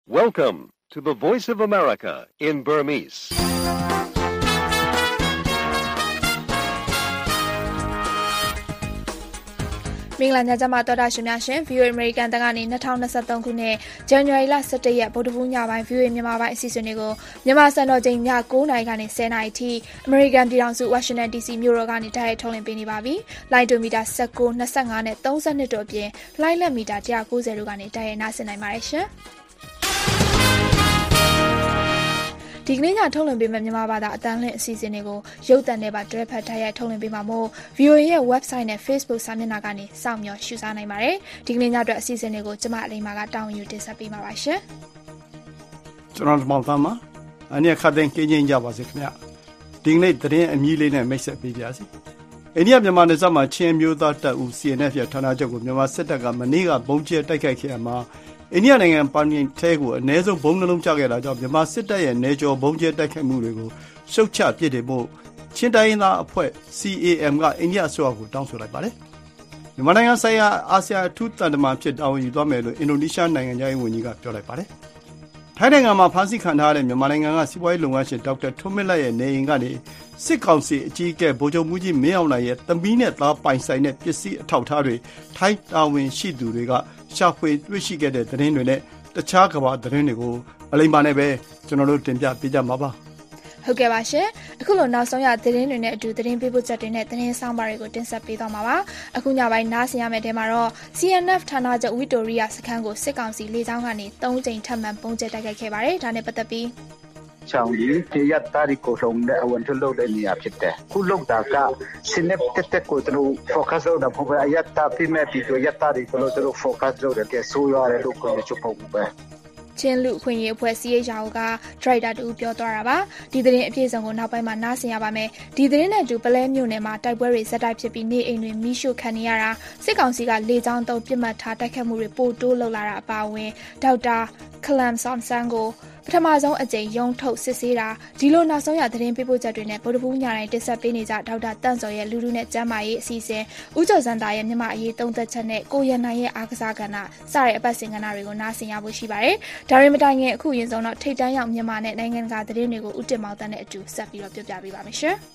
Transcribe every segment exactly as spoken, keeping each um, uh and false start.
Welcome to the Voice of America in Burmese. ။မင်္ဂလာညချမ်းပါတော်တာရှင်များရှင် ဗီအိုအေ American တန်ကနေ၂၀၂၃ခုနှစ်ဇန်နဝါရီလ၁၁ရက်ဗုဒ္ဓဟူးညပိုင်း ဗီအိုအေ မြန်မာပိုင်းအစီအစဉ်တွေကိုမြန်မာစံတော်ချိန်ည၉နာရီကနေ၁၀နာရီထိ American ပြည်ထောင်စု Washington ဒီ စီ မြို့တော်ကနေတိုက်ရိုက်ထုတ်လွှင့်ပေးနေပါပြီ။လိုင်းဒိုမီတာ၁၉, ၂၅နဲ့၃၂တို့အပြင်လိုင်းလက်မီတာ၁၉၀တို့ကနေတိုက်ရိုက်နားဆင်နိုင်ပါတယ်ရှင်။ဒီကနေ့ညထုတ်လွှင့်ပေးမယ့်မြန်မာဘာသာအတန်းလင်းအစီအစဉ်တွေကိုရုပ်သံနဲ့ပါတွဲဖက်ထားရထုတ်လွှင့်ပေးမှာမို့ ဗီအိုအေ ရဲ့ website နဲ့ Facebook စာမျက်နှာကနေစောင့်မျှော်ရှုစားနိုင်ပါတယ်။ဒီကနေ့ညအတွက်အစီအစဉ်တွေကိုကျမအလိမ္မာကတောင်းယူတင်ဆက်ပေးမှာပါရှင်။ကျွန်တော်မောင်သားမအနည်းခတ်တဲ့ကင်းချင်းကြပါစေခင်ဗျ။ဒီကနေ့သတင်းအမည်လေးနဲ့မိတ်ဆက်ပေးပါစီ။အိန္ဒိယမြန်မာနယ်စပ်မှာချင်းမျိုးသားတပ်ဦး စီ အန် အက်ဖ် ရဲ့ဌာနချုပ်ကိုမြန်မာစစ်တပ်ကမနေ့ကဘုံကျဲတိုက်ခိုက်ခဲ့ရမှာအိန္ဒိယနိုင်ငံပန်ရင်ထဲကိုအနည်းဆုံးဘုံနှလုံးချခဲ့တာကြောင့်မြန်မာစစ်တပ်ရဲ့နေကျော်ဘုံကျဲတိုက်ခိုက်မှုတွေကိုရှုတ်ချပစ်တယ်လို့ချင်းတိုင်းရင်းသားအဖွဲ့ စီ အေ အမ် ကအိန္ဒိယအစိုးရကိုတောင်းဆိုလိုက်ပါတယ်။မြန်မာနိုင်ငံဆိုင်ရာအာဆီယံအထူးတန်တမန်ဖြစ်တာဝန်ယူသွားမယ်လို့အင်ဒိုနီးရှားနိုင်ငံသားရေးဝန်ကြီးကပြောလိုက်ပါတယ်။ထိုင်းနိုင်ငံမှာဖမ်းဆီးခံထားရတဲ့မြန်မာနိုင်ငံကစီးပွားရေးလုပ်ငန်းရှင်ဒေါက်တာထွန်းမင်းလတ်ရဲ့နေအိမ်ကနေစစ်ကောင်စီအကြီးအကဲဗိုလ်ချုပ်မှူးကြီးမင်းအောင်လှိုင်ရဲ့သမီးနဲ့သားပိုင်ဆိုင်တဲ့ပစ္စည်းအထောက်အထားတွေထိုင်းတာဝန်ရှိသူတွေကရှာဖွေတွေ့ရှိခဲ့တဲ့သတင်းတွေနဲ့တခြားကမ္ဘာသတင်းတွေကိုအလိမ္မာနဲ့ပဲကျွန်တော်တို့တင်ပြပေးကြမှာပါဟုတ်ကဲ့ပါရှင်အခုလိုနောက်ဆုံးရသတင်းတွေနဲ့အတူသတင်းပေးပို့ချက်တွေနဲ့သတင်းဆောင်ပါတွေကိုတင်ဆက်ပေးသွားမှာပါအခုညပိုင်းနားဆင်ရမယ့်တဲမှာတော့ စီ အန် အက်ဖ် ဌာနချုပ်ဝီတိုရီယာစခန်းကိုစစ်ကောင်စီလေကြောင်းကနေ၃ကြိမ်ထပ်မံပုံကျဲတိုက်ခိုက်ခဲ့ပါတယ်ဒါနဲ့ပတ်သက်ပြီးချောင်းဒီတရတာရီကိုဆုံးတဲ့အဝန်ထလို့တဲ့နေရာဖြစ်တယ်ခုလောက်တာကစနစ်တက်တက်ကိုတို့ focus လုပ်တာပေါ့အယတ်တာပြမဲ့ပြီးတော့ယတ်တာရီကိုတို့ focus လုပ်တယ်ကဲဆိုးရတယ်လို့ကိုချုပ်ဖို့ပဲချင်းလူအခွင့်အရေးအဖွဲ့ စီ အေချ် အာ အို ကဒရိုက်တာတူပြောသွားတာပါဒီသတင်းအပြည့်အစုံကိုနောက်ပိုင်းမှာနားဆင်ရပါမယ်ဒီသတင်းနဲ့အတူပလဲမြို့နယ်မှာတိုက်ပွဲတွေဇက်တိုက်ဖြစ်ပြီးနေအိမ်တွေမိရှုခံနေရတာစစ်ကောင်စီကလေကြောင်းသုံးပစ်မှတ်ထားတိုက်ခတ်မှုတွေပိုတိုးလှုပ်လာတာအပါအဝင်ဒေါက်တာခလမ်ဆမ်ဆန်ကိုပထမဆုံးအကြိမ်ရုံထုတ်စစ်ဆေးတာဒီလိုနောက်ဆုံးရသတင်းပေးပို့ချက်တွေနဲ့ဗုဒ္ဓဘုညတိုင်းတင်ဆက်ပေးနေကြဒေါက်တာတန့်စော်ရဲ့လူလူနဲ့ကျမ်းမာရေးအစီအစဉ်ဦးကျော်စံတာရဲ့မြန်မာအရေးသုံးသက်ချက်နဲ့ကိုရန်နိုင်ရဲ့အားကစားကဏ္ဍစတဲ့အပတ်စဉ်ကဏ္ဍတွေကိုနားဆင်ရဖို့ရှိပါတယ်ဒါရင်မတိုင်ခင်အခုရင်ဆုံးတော့ထိတ်တန်းရောက်မြန်မာနဲ့နိုင်ငံတကာသတင်းတွေကိုဦးတင်မောင်တန်းနဲ့အတူဆက်ပြီးတော့ပြောပြပေးပါမယ်ရှင်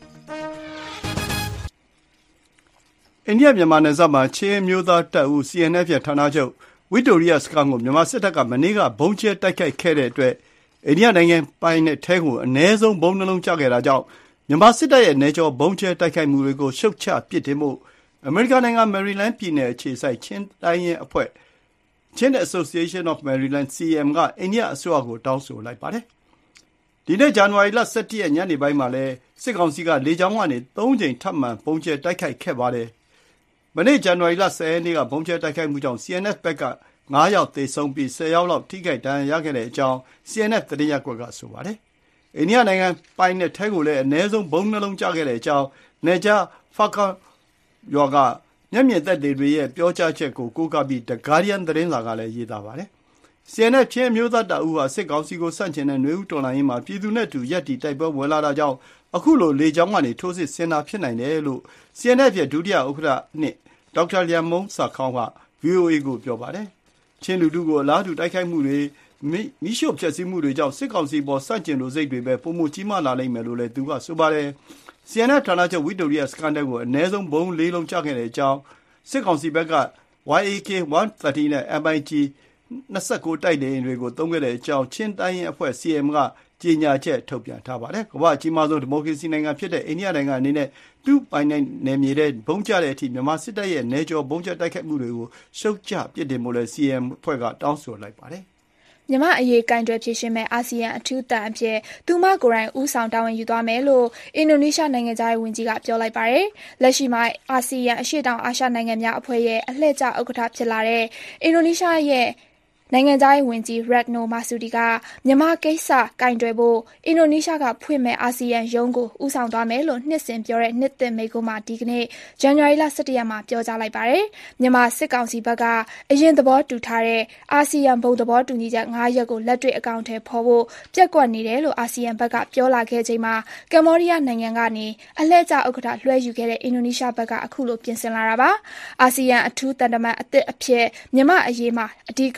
အိန္ဒိယမြန်မာနယ်စပ်မှာချင်းမျိုးသားတပ်ဦး စီ အန် အက်ဖ် ရဲ့ဌာနချုပ်ဝီတိုရီယာစခန်းကိုမြန်မာစစ်တပ်ကမနေ့ကဘုံကျဲတိုက်ခိုက်ခဲ့တဲ့အတွက်အိန္ဒိယနိုင်ငံပိုင်တဲ့ထဲကိုအနည်းဆုံးဘုံနှလုံးချခဲ့တာကြောင့်မြန်မာစစ်တပ်ရဲ့နေကျော်ဘုံကျဲတိုက်ခိုက်မှုတွေကိုရှုတ်ချပစ်တင်မှုအမေရိကန်နိုင်ငံမယ်ရီလန်းပြည်နယ်အခြေစိုက်ချင်းတိုင်းရင်းအဖွဲ့ Chin Association of Maryland စီ အမ် ကအိန္ဒိယအစိုးရကိုတောင်းဆိုလိုက်ပါတယ်။ဒီနေ့ဇန်နဝါရီလ၁၁ရက်ညနေပိုင်းမှာလဲစစ်ကောင်စီကလေကြောင်းကနေ၃ကြိမ်ထပ်မံဘုံကျဲတိုက်ခိုက်ခဲ့ပါတယ်။မနေ့ဇန်နဝါရီလ၁၀ရက်နေ့ကဘုံကျဲတိုက်ခိုက်မှုကြောင့် စီ အန် အက်ဖ် ဘက်က၅ယောက်သေဆုံးပြီး၁၀ယောက်လောက်ထိခိုက်ဒဏ်ရာရခဲ့တဲ့အကြောင်း စီ အန် အက်ဖ် သတင်းရပ်ကွက်ကဆိုပါတယ်။အိန္ဒိယနိုင်ငံပိုင်တဲ့ထဲကိုလည်းအနည်းဆုံးဘုံနှလုံးကျခဲ့တဲ့အကြောင်းနယ်ခြားဖာကာရွာကမျက်မြင်သက်သေတွေရဲ့ပြောကြားချက်ကိုကိုးကားပြီး The Guardian သတင်းစာကလည်းရေးသားပါတယ်။ စီ အန် အက်ဖ် ချင်းမျိုးသားတပ်ဦးဟာစစ်ကောင်စီကိုဆန့်ကျင်တဲ့နွေဦးတော်လှန်ရေးမှာပြည်သူနဲ့တူရပ်တည်တိုက်ပွဲဝင်လာတာကြောင့်အခုလိုလေကြောင်းကနေထိုးစစ်ဆင်တာဖြစ်နိုင်တယ်လို့ စီ အန် အက်ဖ် ရဲ့ဒုတိယဥက္ကဋ္ဌနှစ်ဒေါက်တာလျံမုန်းဆာခေါင်းက ဗွီအိုအေ ကိုပြောပါတယ်။ချင်းလူထုကိုအလားတူတိုက်ခိုက်မှုတွေမိရှုဖျက်ဆီးမှုတွေကြောင့်စစ်ကောင်စီပေါ်စန့်ကျင်လို့စိတ်တွေပဲပုံမှုကြီးမားလာလိမ့်မယ်လို့လည်းသူကဆိုပါတယ်။ စီ အန် အက်ဖ် ဌာနချုပ်ဝီတိုရီယာစခန်းကိုအနည်းဆုံးဘုံလေးလုံးချခဲ့တဲ့အကြောင်းစစ်ကောင်စီဘက်က ဝိုင် အေ ကေ ၁၃၀ နဲ့ အမ် အိုင် ဂျီ ၂၉ တိုက်လေယာဉ်တွေကိုသုံးခဲ့တဲ့အကြောင်းချင်းတိုင်းရင်းအဖွဲ့ စီ အမ် ကကြေညာချက်ထုတ်ပြန်ထားပါတယ်။ကမ္ဘာ့အကြီးမားဆုံးဒီမိုကရေစီနိုင်ငံဖြစ်တဲ့အိန္ဒိယနိုင်ငံအနေနဲ့သူ့ပိုင်နယ်မြေထဲဘုံကျတဲ့အထိမြန်မာစစ်တပ်ရဲ့နေကျော်ဘုံကျတိုက်ခိုက်မှုတွေကိုရှုတ်ချပစ်တင်ဖို့လည်း စီ အမ် အဖွဲ့ကတောင်းဆိုလိုက်ပါတယ်။မြန်မာအရေးကင်တွယ်ဖြေရှင်းမဲ့အာဆီယံအထူးတန်အဖြစ်သူမကိုယ်တိုင်ဦးဆောင်တာဝန်ယူသွားမယ်လို့အင်ဒိုနီးရှားနိုင်ငံသားဝန်ကြီးကပြောလိုက်ပါတယ်။လက်ရှိမှာအာဆီယံအရှေ့တောင်အာရှနိုင်ငံများအဖွဲ့ရဲ့အလှည့်ကျဥက္ကဋ္ဌဖြစ်လာတဲ့အင်ဒိုနီးရှားရဲ့နိုင်ငံသားရေးဝန်ကြီး Retno Marsudi ကမြန်မာကိစ္စကင်တွယ်ဖို့အင်ဒိုနီးရှားကဖွင့်မဲ့အာဆီယံရုံးကိုဦးဆောင်သွားမယ်လို့နှစ်စဉ်ပြောတဲ့နှစ်သစ်မိန့်ခွန်းမှာဒီကနေ့ဇန်နဝါရီလ၁၁ရက်မှာပြောကြားလိုက်ပါတယ်။မြန်မာစစ်ကောင်စီဘက်ကအရင်သဘောတူထားတဲ့အာဆီယံဘုံသဘောတူညီချက်၅ရပ်ကိုလက်တွေ့အကောင်အထည်ဖော်ဖို့ပျက်ကွက်နေတယ်လို့အာဆီယံဘက်ကပြောလာခဲ့ချိန်မှာကမ္ဘောဒီးယားနိုင်ငံကနေအလှည့်ကျဥက္ကဋ္ဌလွှဲယူခဲ့တဲ့အင်ဒိုနီးရှားဘက်ကအခုလိုပြင်ဆင်လာတာပါ။အာဆီယံအထူးတန်တမန်အသစ်အဖြစ်မြန်မာအရေးမှာအဓိကသက်ဆိုင်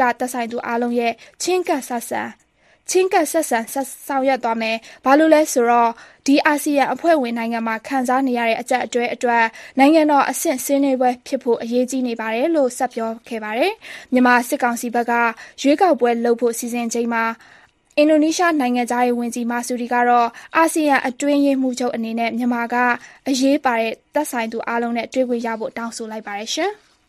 ဆိုင်သူအားလုံးရဲ့ချင်းကပ်ဆက်ဆံချင်းကပ်ဆက်ဆံဆက်ဆောင်ရွက်သွားမယ်ဘာလို့လဲဆိုတော့ဒီအာဆီယံအဖွဲ့ဝင်နိုင်ငံမှာခံစားနေရတဲ့အကြက်အတွဲအတွက်နိုင်ငံတော်အဆင့်ဆွေးနွေးပွဲဖြစ်ဖို့အရေးကြီးနေပါတယ်လို့ဆက်ပြောခဲ့ပါတယ်မြန်မာစစ်ကောင်စီဘက်ကရွေးကောက်ပွဲလုပ်ဖို့စီစဉ်ချိန်မှာအင်ဒိုနီးရှားနိုင်ငံသားရေးဝန်ကြီးမာဆူဒီကတော့အာဆီယံအတွင်းရေးမှူးချုပ်အနေနဲ့မြန်မာကအရေးပါတဲ့သက်ဆိုင်သူအားလုံးနဲ့တွေ့ခွင့်ရဖို့တောင်းဆိုလိုက်ပါတယ်ရှင်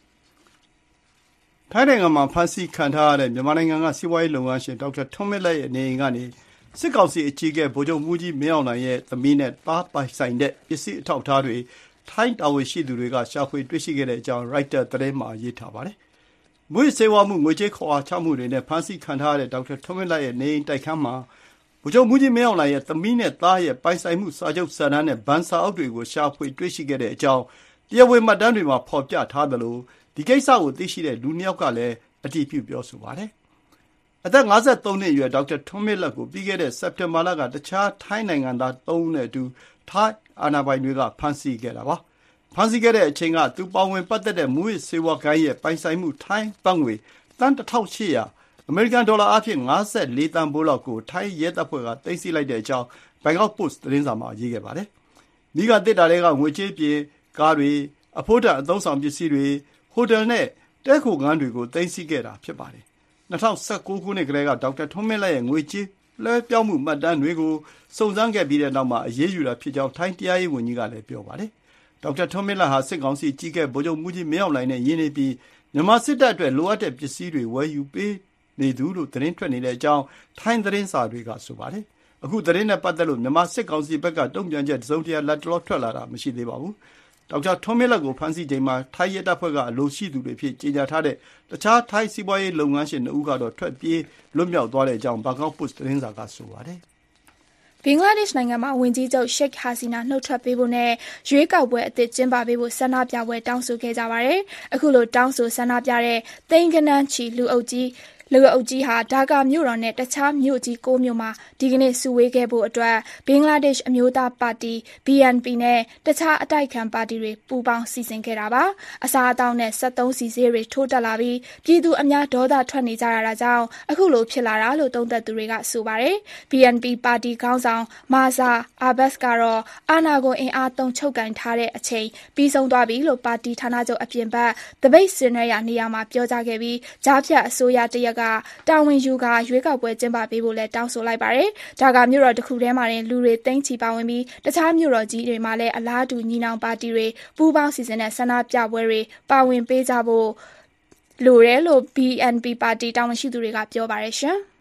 ထိုင်းနိုင်ငံမှာဖမ်းဆီးခံထားရတဲ့မြန်မာနိုင်ငံကစီးပွားရေးလုပ်ငန်းရှင်ဒေါက်တာထွန်းမင်းလက်ရဲ့နေအိမ်ကနေစစ်ကောင်စီအကြီးအကဲဗိုလ်ချုပ်မှူးကြီးမင်းအောင်လှိုင်ရဲ့သမီးနဲ့သားပိုင်ဆိုင်တဲ့ပစ္စည်းအထောက်အထားတွေထိုင်းတာဝန်ရှိသူတွေကရှာဖွေတွေ့ရှိခဲ့တဲ့အကြောင်းရိုက်တာသတင်းမှာရေးထားပါတယ်။မွေးစေဝါမှုငွေကြေးခေါ်အားချမှုတွေနဲ့ဖမ်းဆီးခံထားရတဲ့ဒေါက်တာထွန်းမင်းလက်ရဲ့နေအိမ်တိုက်ခန်းမှာဗိုလ်ချုပ်မှူးကြီးမင်းအောင်လှိုင်ရဲ့သမီးနဲ့သားရဲ့ပိုင်ဆိုင်မှုစာချုပ်စာတမ်းနဲ့ဘဏ်စာအုပ်တွေကိုရှာဖွေတွေ့ရှိခဲ့တဲ့အကြောင်းတရားဝင်မှတ်တမ်းတွေမှာဖော်ပြထားသလိုဒီကိစ္စကိုသိရှိတဲ့လူနှစ်ယောက်ကလည်းအတည်ပြုပြောဆိုပါတယ်။အသက်ငါးဆယ်သုံးနှစ်အရွယ်ဒေါက်တာထွန်းမင်းလက်ကိုပြီးခဲ့တဲ့စက်တင်ဘာလကတခြားထိုင်းနိုင်ငံသားသုံးဦးနဲ့အတူထိုင်းအာဏာပိုင်တွေကဖမ်းဆီးခဲ့တာပါ။ဖမ်းဆီးခဲ့တဲ့အချိန်ကသူပါဝင်ပတ်သက်တဲ့မူးယစ်ဆေးဝါးဂိုဏ်းရဲ့ပိုင်ဆိုင်မှုထိုင်းဘတ်ငွေသန်းတစ်ထောင်ရှစ်ရာအမေရိကန်ဒေါ်လာအဖြစ်ငါးလေးသန်းဖိုးလောက်ကိုထိုင်းရဲတပ်ဖွဲ့ကသိမ်းဆည်းလိုက်တဲ့အကြောင်းဘန်ကောက်ပို့စ်သတင်းစာမှာရေးခဲ့ပါတယ်။မိကတစ်တာတွေကငွေကြေးပြင်ကားတွေအဖို့တန်အသုံးဆောင်ပစ္စည်းတွေဟိုတယ်နဲ့တဲခိုခန်းတွေကိုသိမ်းဆည်းခဲ့တာဖြစ်ပါတယ်။၂၀၁၉ခုနှစ်ကတည်းကဒေါက်တာထွန်းမင်းလက်ရဲ့ငွေကြေးလွှဲပြောင်းမှုမှတ်တမ်းတွေကိုစုံစမ်းခဲ့ပြီးတဲ့နောက်မှာအရေးယူတာဖြစ်ကြောင်းထိုင်းတရားရေးဝန်ကြီးကလည်းပြောပါတယ်။ဒေါက်တာထွန်းမင်းလက်ဟာစစ်ကောင်စီကြီးကဲဗိုလ်ချုပ်မှူးကြီးမင်းအောင်လှိုင်နဲ့ရင်းနေပြီးမြန်မာစစ်တပ်အတွက်လိုအပ်တဲ့ပစ္စည်းတွေဝယ်ယူပေးနေသူလို့သတင်းထွက်နေတဲ့အကြောင်းထိုင်းသတင်းစာတွေကဆိုပါတယ်။အခုသတင်းနဲ့ပတ်သက်လို့မြန်မာစစ်ကောင်စီဘက်ကတုံ့ပြန်ချက်တစုံတရာလက်တလောထွက်လာတာမရှိသေးပါဘူး။ဒေါက်တာထွန်းမင်းလက်ကိုဖမ်းဆီးချိန်မှာထိုင်းရဲတပ်ဖွဲ့ကအလိုရှိသူတွေဖြစ်ကြေညာထားတဲ့တခြားထိုင်းစီးပွားရေးလုပ်ငန်းရှင်နှစ်ဦးကတော့ထွက်ပြေးလွတ်မြောက်သွားတဲ့အကြောင်းဘန်ကောက်ပို့စ်သတင်းစာကဆိုပါတယ်။ဘင်္ဂလားဒေ့ရှ်နိုင်ငံမှာဝန်ကြီးချုပ်ရှိတ်ဟာစီနာနှုတ်ထွက်ပေးဖို့နဲ့ရွေးကောက်ပွဲအသစ်ကျင်းပပေးဖို့ဆန္ဒပြပွဲတောင်းဆိုခဲ့ကြပါတယ်။အခုလိုတောင်းဆိုဆန္ဒပြတဲ့သိန်းဂဏန်းချီလူအုပ်ကြီးလူအုပ်ကြီးဟာဒါကာမြို့တော်နဲ့တခြားမြို့ကြီး၉မြို့မှာဒီကနေ့စုဝေးခဲ့ဖို့အတွက်ဘင်္ဂလားဒေ့ရှ်အမျိုးသားပါတီ B N P နဲ့တခြားအတိုက်ခံပါတီတွေပူးပေါင်းစီစဉ်ခဲ့တာပါအစားအသောက်နဲ့စက်သုံးဆီဈေးတွေထိုးတက်လာပြီးပြည်သူအများဒေါသထွက်နေကြရတာကြောင့်အခုလိုဖြစ်လာတာလို့သုံးသပ်သူတွေကဆိုပါတယ် B N P ပါတီခေါင်းဆောင်မာဇာအာဘတ်စ်ကတော့အာဏာကိုအင်အားသုံးချုပ်ကိုင်ထားတဲ့အချိန်ပြီးဆုံးသွားပြီလို့ပါတီဌာနချုပ်အပြင်ဘက်တပိတ်စင်ရရနေရာမှာပြောကြားခဲ့ပြီးကြားဖြတ်အစိုးရတရက်ကတာဝန်ယူကရွေးကောက်ပွဲကျင်းပပေးဖို့လည်းတောင်းဆိုလိုက်ပါတယ်။ဒါကမြို့တော်တစ်ခုထဲမှာတင်လူတွေသိန်းချီပါဝင်ပြီးတခြားမြို့တော်ကြီးတွေမှာလည်းအလားတူညီနောင်ပါတီတွေပူးပေါင်းစီစဉ်တဲ့ဆန္ဒပြပွဲတွေပါဝင်ပေးကြဖို့လိုတယ်လို့ B N P ပါတီတာဝန်ရှိသူတွေကပြောပါတယ်ရှင်။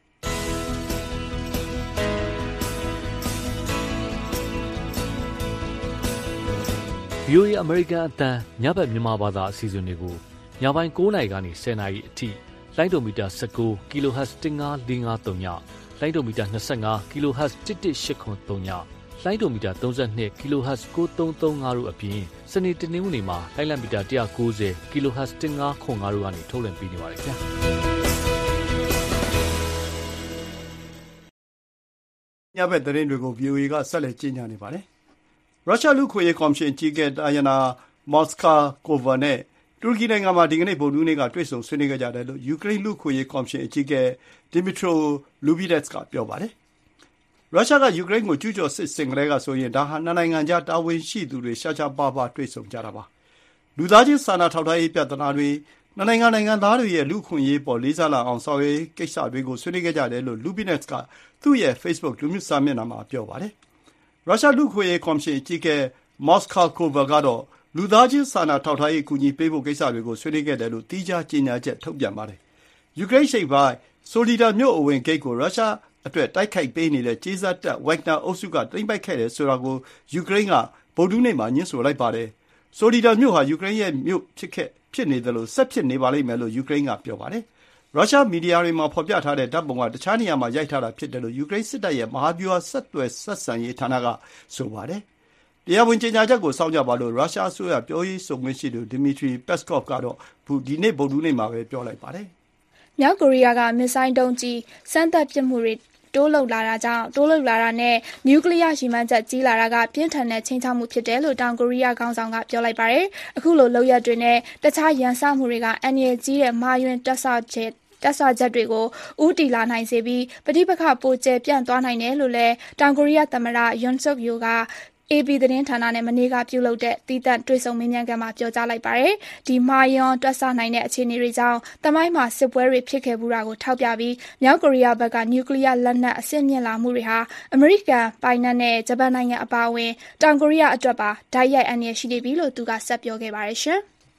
V O A အမေရိကန်အသံညဘက်မြန်မာဘာသာအစီအစဉ်တွေကိုညပိုင်း၉နာရီကနေ၁၀နာရီအထိလိုင်းဒိုမီတာ၁၉ kHz ၁၅၄၅၃ညလိုင်းဒိုမီတာ၂၅ kHz ၁၁၈ခွန်၃ညလိုင်းဒိုမီတာ၃၂ kHz ၉၃၃၅တို့အပြင်စနေတနင်္ဂနွေမှာလိုင်းလံမီတာ၁၉၀ kHz ၁၅ခွန်၅တို့ကနေထုတ်လွှင့်ပေးနေပါတယ်ခင်ဗျာညဘက်သတင်းတွေကို V O A ကဆက်လက်ကြီးညာနေပါတယ်ရုရှားလူခွေရေးကော်မရှင်ကြီးကဲတာယနာမော်စကာကိုဗာနဲ့တူရကီနိုင်ငံမှာဒီကနေ့ဗုဒ္ဓဟူးနေ့ကတွေ့ဆုံဆွေးနွေးခဲ့ကြတယ်လို့ယူကရိန်းလူခွေရေးကော်မရှင်အကြီးအကဲဒီမီထရိုလူဘီဒက်စ်ကပြောပါတယ်ရုရှားကယူကရိန်းကိုကျူးကျော်စစ်ဆင်ကလေးကဆိုရင်ဒါဟာနှစ်နိုင်ငံကြားတာဝန်ရှိသူတွေရှားရှားပါးပါးတွေ့ဆုံကြတာပါလူသားချင်းစာနာထောက်ထားရေးပြဿနာတွေနှစ်နိုင်ငံနိုင်ငံသားတွေရဲ့လူခွင့်ရေးပေါ်လေးစားလာအောင်ဆောင်ရွက်ကိစ္စတွေကိုဆွေးနွေးခဲ့ကြတယ်လို့လူဘီဒက်စ်ကသူ့ရဲ့ Facebook လူမှုစာမျက်နှာမှာပြောပါတယ်ရုရှားလူခွေရေးကော်မရှင်အကြီးအကဲမော်စကာကိုဗာကတော့လူသားချင်းစာနာထောက်ထားရေးကူညီပေးဖို့ကိစ္စတွေကိုဆွေးနွေးခဲ့တယ်လို့တီးခြားကြေညာချက်ထုတ်ပြန်ပါတယ်။ယူကရိန်းရှိပ်ပိုင်းဆိုလီဒါမြို့အဝင်ဂိတ်ကိုရုရှားအတွက်တိုက်ခိုက်ပေးနေတဲ့ကြေးစားတပ်ဝက်ဂနာအုပ်စုကသိမ်းပိုက်ခဲ့တယ်ဆိုတာကိုယူကရိန်းကဗုဒ္ဓဟူးနေ့မှာညွှန်းဆိုလိုက်ပါတယ်။ဆိုလီဒါမြို့ဟာယူကရိန်းရဲ့မြို့ဖြစ်ခဲ့ဖြစ်နေတယ်လို့ဆက်ဖြစ်နေပါလိမ့်မယ်လို့ယူကရိန်းကပြောပါတယ်။ရုရှားမီဒီယာတွေမှာဖော်ပြထားတဲ့ဓာတ်ပုံကတခြားနေရာမှာရိုက်ထားတာဖြစ်တယ်လို့ယူကရိန်းစစ်တပ်ရဲ့မဟာဗျူဟာဆက်သွယ်ဆက်ဆံရေးဌာနကဆိုပါတယ်။တရားဝင်ကြေညာချက်ကိုစောင့်ကြပါလို့ရုရှားအစိုးရပြောရေးဆိုခွင့်ရှိသူဒီမီထရီပက်စကော့ဗ်ကတော့ဒီနေ့ဗုဒ္ဓဟူးနေ့မှာပဲပြောလိုက်ပါတယ်။မြောက်ကိုရီးယားကမစ်ဆိုင်းဒုံးကျည်စမ်းသပ်ပစ်မှုတွေတိုးလုပ်လာတာကြောင့်တိုးလုပ်လာတာနဲ့နျူကလ িয়ার ရည်မှန်းချက်ကြီးလာတာကပြင်းထန်တဲ့ချိန်ချမှုဖြစ်တယ်လို့တောင်ကိုရီးယားခေါင်းဆောင်ကပြောလိုက်ပါတယ်။အခုလိုလုပ်ရက်တွေနဲ့တခြားရန်စမှုတွေကအန္တရာယ်ကြီးတဲ့မာယွင်တက်ဆော့ချက်ထတက်ဆွချက်တွေကိုဦးတည်လာနိုင်စေပြီးပဋိပက္ခပိုကျယ်ပြန့်သွားနိုင်တယ်လို့လည်းတောင်ကိုရီးယားသမ္မတ Yoon Suk Yeol ကအေပီ သတင်းဌာနနဲ့မနေ့ကပြုလုပ်တဲ့သီးသန့်တွေ့ဆုံမေးမြန်းခန်းမှာပြောကြားလိုက်ပါတယ်။ဒီမှာယွန်တွက်ဆနိုင်တဲ့အခြေအနေတွေကြောင့်တမိုင်းမှာစစ်ပွဲတွေဖြစ်ခဲ့မှုတာကိုထောက်ပြပြီးမြောက်ကိုရီးယားဘက်ကနျူကလ িয়ার လက်နက်အဆင့်မြင့်လာမှုတွေဟာအမေရိကန်ပိုင်နက်နဲ့ဂျပန်နိုင်ငံအပါအဝင်တောင်ကိုရီးယားအတွက်ပါဓာတ်ရိုက်အန္တရာယ်ရှိနေပြီလို့သူကဆက်ပြောခဲ့ပါတယ်ရှင်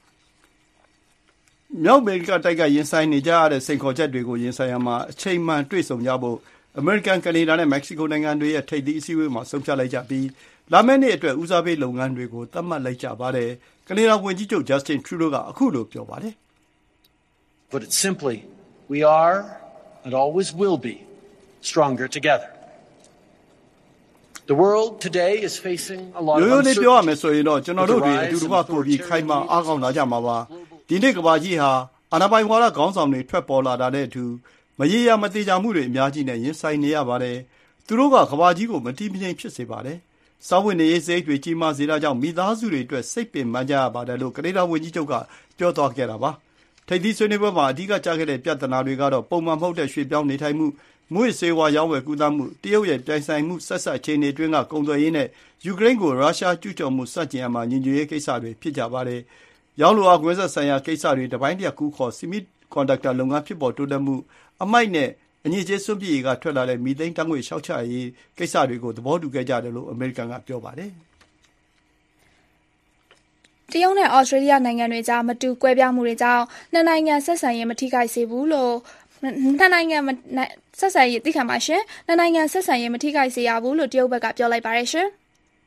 ။မြောက်အမေရိကတိုက်ကရင်ဆိုင်နေကြရတဲ့စိန်ခေါ်ချက်တွေကိုရင်ဆိုင်ရမှာအချိန်မှန်တွေ့ဆုံကြဖို့အမေရိကန်ကနေဒါနဲ့မက္ကဆီကိုနိုင်ငံတွေရဲ့ထိပ်သီးအစည်းအဝေးမှာဆုံးဖြတ်လိုက်ကြပြီးလာမယ့်နှစ်အတွက်ဦးစားပေးလုပ်ငန်းတွေကိုသတ်မှတ်လိုက်ကြပါတယ်။ကနေဒါဝန်ကြီးချုပ် Justin Trudeau ကအခုလိုပြောပါတယ်။ Put it simply, we are and always will be stronger together. The world today is facing a lot of uncertainty. ရိုးရိုးလေးပြောရမယ်ဆိုရင်တော့ကျွန်တော်တို့တွေအတူတကွပို့ပြီးခိုင်မာအားကောင်းလာကြမှာပါ။ဒီနေ့ကမ္ဘာကြီးဟာအာဏာပိုင်ဝါဒခေါင်းဆောင်တွေထွက်ပေါ်လာတာနဲ့အတူမရေရာမတေချာမှုတွေအများကြီးနဲ့ရင်ဆိုင်နေရပါတယ်။သူတို့ကကမ္ဘာကြီးကိုမတည်မငြိမ်ဖြစ်စေပါတယ်။စာဝင်နေရေးစိတ်တွေကြီးမားစေတာကြောင့်မိသားစုတွေအတွက်စိတ်ပင်ပန်းကြရပါတယ်လို့ကနေဒါဝန်ကြီးချုပ်ကပြောသွားခဲ့တာပါ။ထိပ်သီးဆွေးနွေးပွဲမှာအဓိကကျခဲ့တဲ့ပြဿနာတွေကတော့ပုံမှန်မဟုတ်တဲ့ရွှေ့ပြောင်းနေထိုင်မှုမွေးစေဝါရောင်းဝယ်ကူးသန်းမှုတရုတ်ရဲ့ပြိုင်ဆိုင်မှုဆက်ဆက်အခြေအနေတွင်းကကုန်သွယ်ရေးနဲ့ယူကရိန်းကိုရုရှားကျူးကျော်မှုစတင်ရမှာညီညွတ်ရေးကိစ္စတွေဖြစ်ကြပါတယ်။ရောင်းလိုအားကွင်းဆက်ဆိုင်ရာကိစ္စတွေတပိုင်းတရကူးခေါ်ဆီမီကွန်ဒက်တာလုပ်ငန်းဖြစ်ပေါ်တိုးတက်မှုအမိုက်နဲ့အညစ်အကြေးစွန့်ပစ်ရေးကထွက်လာတဲ့မီသိန်းတန်းငွေလျှောက်ချရေးကိစ္စတွေကိုသဘောတူခဲ့ကြတယ်လို့အမေရိကန်ကပြောပါတယ်။တရုတ်နဲ့ဩစတြေးလျနိုင်ငံတွေကြားမတူကွဲပြားမှုတွေကြောင့်နှစ်နိုင်ငံဆက်ဆံရေးမထိခိုက်စေဘူးလို့နှစ်နိုင်ငံဆက်ဆံရေးသိခံပါရှင်နှစ်နိုင်ငံဆက်ဆံရေးမထိခိုက်စေရဘူးလို့တရုတ်ဘက်ကပြောလိုက်ပါတယ်ရှင်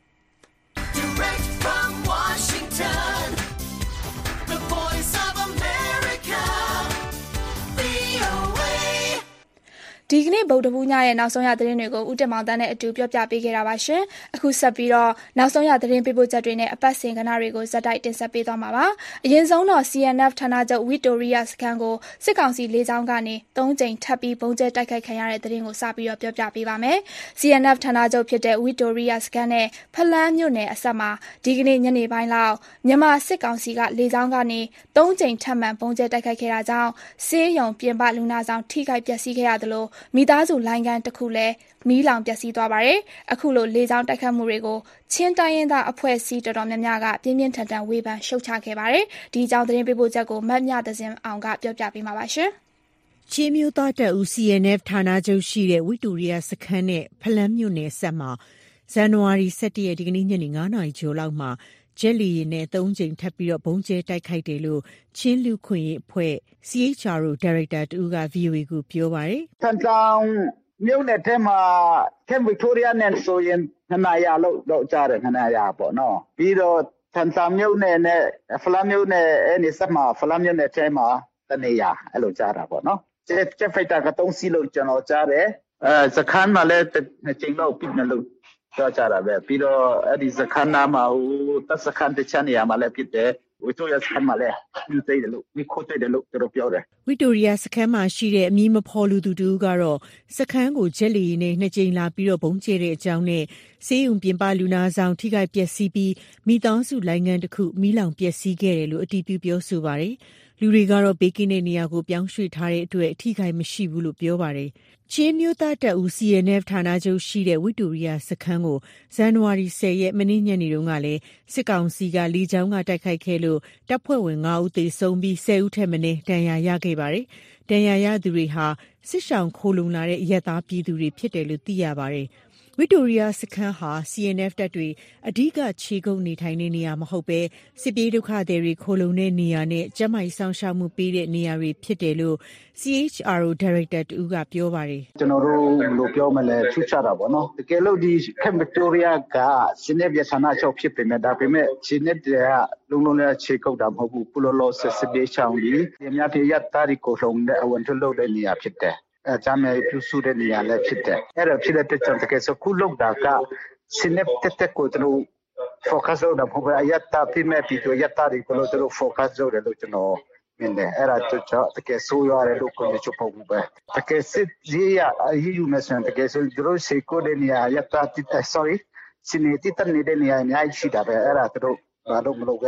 ဒီကနေ့ဗုဒ္ဓဘူးညရဲ့နောက်ဆုံးရသတင်းတွေကိုဦးတင်မောင်တန်းနဲ့အတူပြောပြပေးခဲ့တာပါရှင်။အခုဆက်ပြီးတော့နောက်ဆုံးရသတင်းပေးပို့ချက်တွေနဲ့အပတ်စဉ်ကဏ္ဍတွေကိုဇက်တိုက်တင်ဆက်ပေးသွားမှာပါ။အရင်ဆုံးတော့ စီ အန် အက်ဖ် ဌာနချုပ်ဝီတိုရီယာစခန်းကိုစစ်ကောင်စီလေကြောင်းကနေသုံးကြိမ်ထပ်ပြီးပုံကျဲတိုက်ခိုက်ခံရတဲ့သတင်းကိုစပြီးတော့ပြောပြပေးပါမယ်။ စီ အန် အက်ဖ် ဌာနချုပ်ဖြစ်တဲ့ဝီတိုရီယာစခန်းနဲ့ဖလန်းမြို့နယ်အစပ်မှာဒီကနေ့ညနေပိုင်းလောက်မြန်မာစစ်ကောင်စီကလေကြောင်းကနေသုံးကြိမ်ထပ်မံပုံကျဲတိုက်ခိုက်ခဲ့တာကြောင့်ဆေးရုံပြင်ပလူနာဆောင်ထိခိုက်ပျက်စီးခဲ့ရသလိုမိသားစုလိုင်းကန်းတစ်ခုလည်းမီးလောင်ပျက်စီးသွားပါတယ်။အခုလိုလေကြောင်းတိုက်ခတ်မှုတွေကိုချင်းတိုင်းရင်းသားအဖွဲ့အစည်းတော်တော်များများကပြင်းပြင်းထန်ထန်ဝေဖန်ရှုတ်ချခဲ့ပါတယ်။ဒီအကြောင်းသတင်းပေးပို့ချက်ကိုမတ်မြသဇင်အောင်ကပြောပြပေးမှာပါရှင်။ချင်းမျိုးသားတပ်ဦး စီ အန် အက်ဖ် ဌာနချုပ်ရှိတဲ့ဝီတိုရီယာစခန်းနဲ့ဖလန်းမြို့နယ်ဆက်မှာဇန်နဝါရီလ ၁၁ ရက်ဒီကနေ့ညနေ၅နာရီကျော်လောက်မှာဂျက်လီရင်နဲ့သုံးကြိမ်ထပ်ပြီးတော့ဘုံကျဲတိုက်ခိုက်တယ်လို့ချင်းလူခွင့်ရေးအဖွဲ့ စီ အိတ်ချ် အာር အို ဒါရိုက်တာတူက ဗီအိုအေ ကိုပြောပါတယ်။ထန်ဆောင်မြို့နယ်ထဲမှာကမ်ဗစ်တိုးရီယာနဲ့ဆိုရင်နှစ်နာရီလောက်တော့ကြားတယ်နှစ်နာရီပေါ့နော်ပြီးတော့ထန်ဆောင်မြို့နယ်နဲ့ဖလန်းမြို့နယ်အဲ့ဒီဆက်မှာဖလန်းမြို့နယ်ထဲမှာတနေရအဲ့လိုကြားတာပေါ့နော်ကျက်ကျက်ဖိုက်တာကသုံးစီးလို့ကျွန်တော်ကြားတယ်အဲစခန်းမှာလည်းနှစ်ချိန်လောက်ပြစ်နေလို့ကြားကြတာပဲပြီးတော့အဲ့ဒီစခန်းနာမှာဟိုတပ်စခန်းတချနေရမှာလည်းဖြစ်တယ်ဝီတိုရီယာစခန်းမှာလည်းယူသိတယ်လို့ဒီခိုးသိတယ်လို့သူတို့ပြောတယ်ဝီတိုရီယာစခန်းမှာရှိတဲ့အမည်မဖော်လူသူတူကတော့စခန်းကိုဂျက်လီနဲ့နှစ်ကြိမ်လာပြီးတော့ဘုံကျဲတဲ့အကြောင်းနဲ့ဆေးရုံပြင်ပလူနာဆောင်ထိခိုက်ပျက်စီးပြီးမိသားစုလိုင်းငန်းတစ်ခုမီးလောင်ပျက်စီးခဲ့တယ်လို့အတည်ပြုပြောဆိုပါတယ်လူတွေကတော့ဘေးကင်းတဲ့နေရာကိုပြောင်းရွှေ့ထားတဲ့အတွက်အထိခိုက်မရှိဘူးလို့ပြောပါတယ်ချင်းမျိုးသားတပ်ဦး စီ အန် အက်ဖ် ဌာနချုပ်ရှိတဲ့ဝီတိုရီယာစခန်းကိုဇန်နဝါရီလ ၁၀ ရက်မနေ့ညနေတုန်းကလည်းစစ်ကောင်စီကလေကြောင်းကတိုက်ခိုက်ခဲ့လို့တပ်ဖွဲ့ဝင်၅ဦးသေဆုံးပြီး၁၀ဦးထက်မနည်းဒဏ်ရာရခဲ့ပါတယ်။ဒဏ်ရာရသူတွေဟာစစ်ရှောင်ခိုလုံလာတဲ့အရပ်သားပြည်သူတွေဖြစ်တယ်လို့သိရပါတယ်။ဝီတိုရီယာစခန်းဟာ စီ အန် အက်ဖ် တပ်တွေအဓိကခြေကုပ်နေထိုင်တဲ့နေရာမဟုတ်ဘဲစစ်ပြေးဒုက္ခသည်တွေခိုလုံတဲ့နေရာနဲ့ကျန်းမာရေးဆောင်ရှောက်မှုပေးတဲ့နေရာတွေဖြစ်တယ်လို့ စီ အိတ်ချ် အာር အို ဒါရိုက်တာတူကပြောပါတယ်ကျွန်တော်တို့ဘယ်လိုပြောမလဲထူးခြားတာပေါ့နော်တကယ်လို့ဒီကမ်ဗစ်တိုးရီယာကစနေပြဌာနချုပ်ဖြစ်ပေမဲ့ဒါပေမဲ့စနေတဲ့လုံးလုံးနဲ့ခြေကုပ်တာမဟုတ်ဘူးပူလောလောဆစ်စစ်ပေးချောင်းဒီအများကြီးရတာရီကိုလုံတဲ့အဝန်ထလို့တဲ့နေရာဖြစ်တယ်အဲဂျမ်းမဲ့ပြုစုတဲ့နေရာလည်းဖြစ်တယ်အဲ့တော့ဖြစ်တဲ့ကြောင့်တကယ်ဆိုခုလောက်တာကစနေတက်တက်ကိုတို့ focus လုပ်တာပေါ့အရတာပြမဲ့ပြီးတော့ရတာရီကိုတို့ focus လုပ်တယ်လို့ကျွန်တော်မြင်တယ်အဲ့ဒါတော့တကယ်ဆိုးရတယ်လို့ကိုယ်ချုပ်ဖို့ပဲတကယ်စစ်ကြီးရအယူမစံတကယ်ဆိုတို့စေကိုတဲ့နေရာရတာတိ sorry စနေတိတနေတဲ့နေရာအများကြီးရှိတာပဲအဲ့ဒါတို့ဘာလို့မလုပ်ခဲ့နဲ့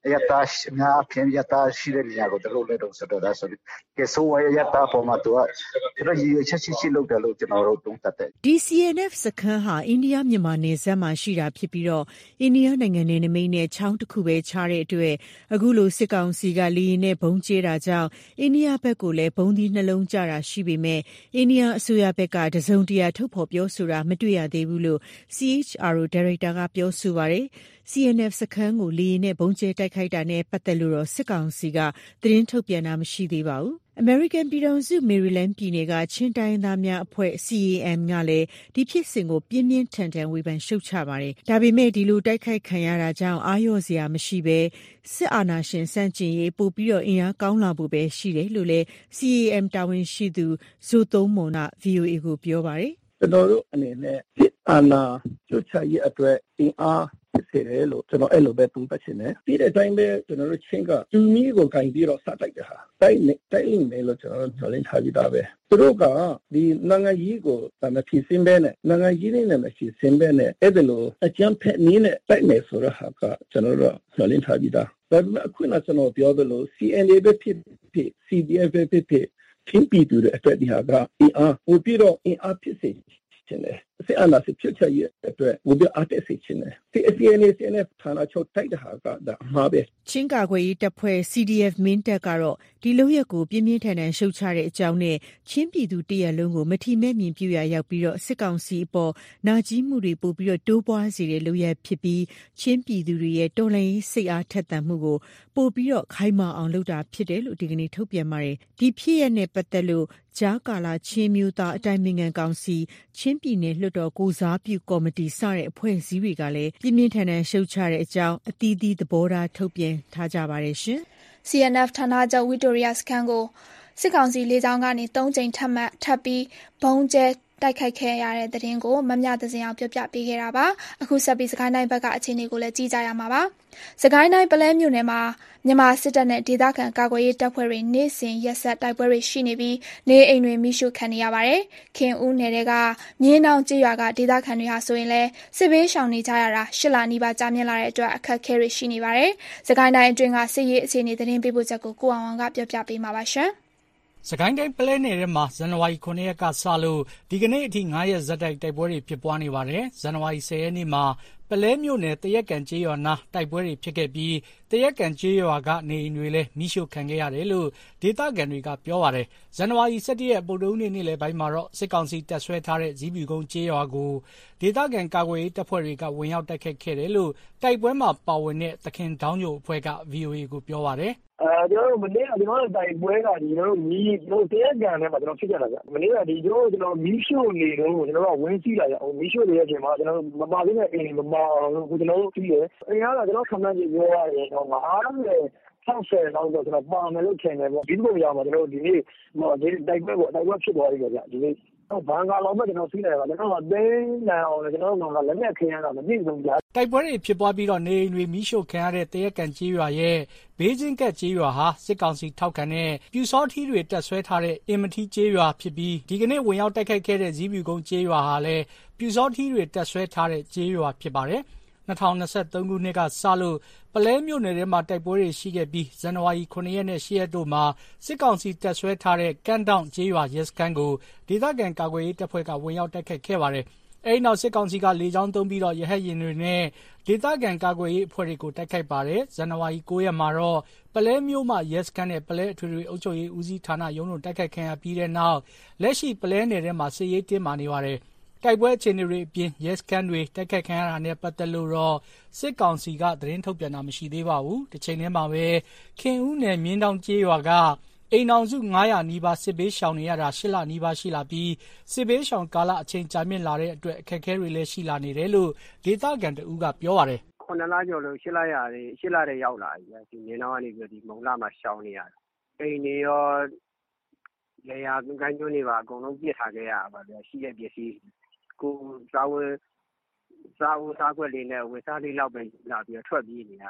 ယတာများအဖြစ်ယတာရှိတဲ့နေရာကိုတို့လည်းတော့စတော့ဒါဆိုကဲဆိုရယတာပေါ်မှာတော့တို့ရည်ချက်ချစ်ချစ်လုပ်တယ်လို့ကျွန်တော်တို့သုံးသပ်တယ်ဒီ စီ အန် အက်ဖ် စခန်းဟာအိန္ဒိယမြန်မာနယ်စပ်မှာရှိတာဖြစ်ပြီးတော့အိန္ဒိယနိုင်ငံနယ်နိမိတ်နဲ့ချောင်းတစ်ခုပဲခြားတဲ့အတွက်အခုလိုစစ်ကောင်စီကလေယာဉ်နဲ့ဘုံကျဲတာကြောင့်အိန္ဒိယဘက်ကိုလည်းဘုံသီးနှလုံးကျတာရှိပေမဲ့အိန္ဒိယအစိုးရဘက်ကတစုံတရာထုတ်ဖော်ပြောဆိုတာမတွေ့ရသေးဘူးလို့ စီ အေイチ အာር အို ဒါရိုက်တာကပြောဆိုပါတယ်။ စီ အန် အက်ဖ် စခန်းကိုလေယာဉ်နဲ့ဘုံကျဲတိုက်ခိုက်တာနဲ့ပတ်သက်လို့တော့စစ်ကောင်စီကသတင်းထုတ်ပြန်တာမရှိသေးပါဘူး။ အမေရိကန်ပြည်ထောင်စုမေရီလန်းပြည်နယ်ကချင်းတိုင်းရင်းသားများအဖွဲ့ စီ အေ အမ် ကလည်းဒီဖြစ်စဉ်ကိုပြင်းပြင်းထန်ထန်ဝေဖန်ရှုတ်ချပါတယ်။ဒါပေမဲ့ဒီလိုတိုက်ခိုက်ခံရတာကြောင့်အာရုံစရာမရှိဘဲစစ်အာဏာရှင်စန့်ကျင်ရေးပို့ပြီးတော့အင်အားကောင်းလာဖို့ပဲရှိတယ်လို့လည်း စီ အေ အမ် တာဝန်ရှိသူဇိုသုံးမွန်က ဗွီအိုအေ ကိုပြောပါတယ်။ကျွန်တော်တို့အနေနဲ့စစ်အာဏာချုပ်ချရေးအတွက်အင်အားဖြစ်စေတယ်လို့ကျွန်တော်အဲ့လိုပဲသုံးသပ်ချင်တယ်ဒီတဲ့အတိုင်းပဲကျွန်တော်တို့ချင်းကသူမီးကိုကင်ပြီးတော့စတိုက်တဲ့ဟာတိုက်နေတိုက်နေတယ်လို့ကျွန်တော်တို့ပြောလင်းထားပြီးသားပဲသူတို့ကဒီနိုင်ငံကြီးကိုတမဖြစ်စင်းပဲနဲ့နိုင်ငံကြီးနဲ့မဖြစ်စင်းပဲနဲ့အဲ့ဒါလိုအကြမ်းဖက်နည်းနဲ့တိုက်နေဆိုတော့ဟာကကျွန်တော်တို့ပြောလင်းထားပြီးသားဒါပေမဲ့အခုနကျွန်တော်ပြောသလို စီ အန် အေ ပဲဖြစ်ဖြစ် စီ ဒီ အက်ဖ် ပဲဖြစ်ဖြစ်ချင်းပြည်သူတွေအတွက်ဒီဟာကအင်အားပို့ပြီးတော့အင်အားဖြစ်စေတယ်စစ်အာဏာစစ်ဖြစ်ချရဲ့အတွက်ဘုရားအတက်စေချင်တယ်ဒီ စီ အန် အေ စီ အန် အက်ဖ် ဌာနချုပ်တိုက်တဲ့ဟာကဒါမှာပဲချင်းကာကွယ်ရေးတပ်ဖွဲ့ စီ ဒီ အက်ဖ် မင်းတပ်ကတော့ဒီလုပ်ရက်ကိုပြင်းပြင်းထန်ထန်ရှုတ်ချတဲ့အကြောင်းနဲ့ချင်းပြည်သူတရက်လုံးကိုမထီမဲ့မြင်ပြရရောက်ပြီးတော့စစ်ကောင်စီအပေါ်နာကြီးမှုတွေပို့ပြီးတော့တိုးပွားစေတဲ့လုပ်ရက်ဖြစ်ပြီးချင်းပြည်သူတွေရဲ့တော်လှန်ရေးစိတ်အားထက်သန်မှုကိုပို့ပြီးတော့ခိုင်မာအောင်လုပ်တာဖြစ်တယ်လို့ဒီကနေ့ထုတ်ပြန်ပါတယ်ဒီဖြစ်ရတဲ့ပတ်သက်လို့ကြားကာလချင်းမျိုးသားအတိုင်းအမြံကောင်စီချင်းပြည်နယ်လွှတ်တော်ကိုစားပြုကော်မတီစတဲ့အဖွဲ့အစည်းတွေကလည်းပြင်းပြင်းထန်ထန်ရှုတ်ချတဲ့အကြောင်းအသီးသီးသဘောထားထုတ်ပြန်ထားကြပါတယ်ရှင်။စီ အန် အက်ဖ် ဌာနချုပ်ဝီတိုရီယာစခန်းကိုစစ်ကောင်စီလေကြောင်းကနေသုံးကြိမ်ထပ်မံထပ်ပြီးဘုံကျဲတိုက်ခိုက်ခဲ့ရတဲ့တဲ့တင်ကိုမမြသစင်အောင်ပြပြပေးခဲ့တာပါအခုဆက်ပြီးစကိုင်းတိုင်းဘက်ကအခြေအနေကိုလည်းကြည့်ကြရမှာပါစကိုင်းတိုင်းပလဲမြို့နယ်မှာမြန်မာစစ်တပ်နဲ့ဒေသခံကာကွယ်ရေးတပ်ဖွဲ့တွေနေ့စဉ်ရက်ဆက်တိုက်ပွဲတွေရှိနေပြီးနေအိမ်တွေမိရှုခံနေရပါတယ်ခင်ဦးနယ်တွေကမြင်းတောင်ကျေးရွာကဒေသခံတွေဟာဆိုရင်လည်းစစ်ဘေးရှောင်နေကြရတာရှစ်လနီးပါးကြာမြင့်လာတဲ့အတွက်အခက်အခဲတွေရှိနေပါတယ်စကိုင်းတိုင်းအတွင်းကစစ်ရေးအခြေအနေသတင်းပေးပို့ချက်ကိုကိုအောင်အောင်ကပြောပြပေးမှာပါရှင်စကိုင်းတိုင်းပလဲနယ်ထဲမှာဇန်နဝါရီခုနှစ်ရက်ကစလို့ဒီကနေ့အထိငါးရက်ဇက်တိုက်တိုက်ပွဲတွေဖြစ်ပွားနေပါတယ်။ဇန်နဝါရီဆယ်ရက်နေ့မှာပလဲမြို့နယ်တရက်ကန်ကျေးရွာနားတိုက်ပွဲတွေဖြစ်ခဲ့ပြီးတရက်ကန်ကျေးရွာကနေအိမ်တွေလည်းမိရှို့ခံခဲ့ရတယ်လို့ဒေသခံတွေကပြောပါတယ်။ဇန်နဝါရီဆယ့်တစ်ရက်ဗုဒ္ဓဟူးနေ့နေ့လယ်ပိုင်းမှာတော့စစ်ကောင်စီတပ်ဆွဲထားတဲ့ဇီးပြူကုန်းကျေးရွာကိုဒေသခံကာကွယ်ရေးတပ်ဖွဲ့တွေကဝင်ရောက်တိုက်ခိုက်ခဲ့တယ်လို့တိုက်ပွဲမှာပါဝင်တဲ့သခင်ဒေါင်းညိုအဖွဲ့က ဗွီအိုအေ ကိုပြောပါတယ်။အဲကျွန်တော်တို့မနေ့ကကျွန်တော်တို့တိုင်ပွဲကဒီကျွန်တော်တို့မီးကျွန်တော်တရားကန်ထဲမှာကျွန်တော်ဖြစ်ကြတာဗျမနေ့ကဒီကျွန်တော်တို့ကျွန်တော်မီးရှို့နေတော့ကျွန်တော်တို့ဝင်းစီးလာကြအောင်မီးရှို့နေတဲ့အချိန်မှာကျွန်တော်တို့မပါသေးတဲ့အိမ်မမအောင်ကိုကျွန်တော်တို့ပြီးတယ်အိမ်ကတော့ကျွန်တော်ခံမှန်းကြည့်ပြောရရင်တော့ငါးတယ်ဆောက်ဆယ်လောက်တော့ကျွန်တော်ပါမယ်လို့ထင်တယ်ပေါ့ဒီလိုရမှာကျွန်တော်တို့ဒီနေ့ဟိုဒီတိုက်ပွဲပေါ့တိုက်ပွဲဖြစ်သွားပြီဗျဒီနေ့ဘန်ကာလောက်ပဲကျွန်တော်စီးနေပါကျွန်တော်ကသိန်းနန်အောင်ကျွန်တော်တို့ကလက်နဲ့ခင်းရတာမပြည့်စုံကြတိုက်ပွဲတွေဖြစ်ပွားပြီးတော့နေအိမ်တွေမိရှို့ခံရတဲ့တရက်ကန်ကျေးရွာရဲ့ဘေးချင်းကက်ကျေးရွာဟာစစ်ကောင်စီထောက်ခံတဲ့ပြူစောထီးတွေတက်ဆွဲထားတဲ့အင်မထီကျေးရွာဖြစ်ပြီးဒီကနေ့ဝင်ရောက်တိုက်ခိုက်ခဲ့တဲ့ဇီးပြူကုန်းကျေးရွာဟာလည်းပြူစောထီးတွေတက်ဆွဲထားတဲ့ကျေးရွာဖြစ်ပါတယ်၂၀၂၃ခုနှစ်ကစလို့ပလဲမြို့နယ်ထဲမှာတိုက်ပွဲတွေရှိခဲ့ပြီးဇန်နဝါရီခုနှစ်ရက်နဲ့ရှစ်ရက်တို့မှာစစ်ကောင်စီတပ်ဆွဲထားတဲ့ကန့်တောင်ကျေးရွာရဲစခန်းကိုဒေသခံကာကွယ်ရေးတပ်ဖွဲ့ကဝင်ရောက်တိုက်ခိုက်ခဲ့ပါတယ်။အဲဒီနောက်စစ်ကောင်စီကလေကြောင်းသုံးပြီးတော့ရဟတ်ယာဉ်တွေနဲ့ဒေသခံကာကွယ်ရေးအဖွဲ့တွေကိုတိုက်ခိုက်ပါတယ်။ဇန်နဝါရီကိုးရက်မှာတော့ပလဲမြို့မှာရဲစခန်းနဲ့ပလဲအထွေထွေအုပ်ချုပ်ရေးဦးစီးဌာနရုံးတို့တိုက်ခိုက်ခံရပြီးတဲ့နောက်လက်ရှိပလဲနယ်ထဲမှာစစ်ရေးတင်းမာနေပါတယ်။တိုက်ပွဲအခြေအနေတွေအပြင်ရဲစခန်းတွေတိုက်ခိုက်ခံရတာနဲ့ပတ်သက်လို့တော့စစ်ကောင်စီကသတင်းထုတ်ပြန်တာမရှိသေးပါဘူး။တစ်ချိန်တည်းမှာပဲခင်ဦးနယ်မြင်းတောင်ကျေးရွာကအိမ်အောင်စုငါးရာနီးပါးစစ်ဘေးရှောင်နေရတာရှစ်လနီးပါးရှိလာပြီးစစ်ဘေးရှောင်ကာလအချိန်ကြာမြင့်လာတဲ့အတွက်အခက်အခဲတွေလည်းရှိလာနေတယ်လို့ဒေသခံတဦးကပြောပါတယ်။ခုနှစ်လကျော်လို့ရှစ်လရာတွေရှစ်လတွေရောက်လာပြီ။ဒီမြင်းတောင်ကနေပြီးဒီမုံလာမှာရှောင်နေရတာ။အိမ်တွေရောလေယာဉ်ကိုင်းကျွန်းတွေပါအကုန်လုံးပြစ်ထားခဲ့ရပါဗျာရှိတဲ့ပစ္စည်းကိုစားဝယ်စားဝယ်စားခွက်လေးနဲ့ဝယ်စားလေးလောက်ပဲလာပြီးထွက်ပြေးနေရပါ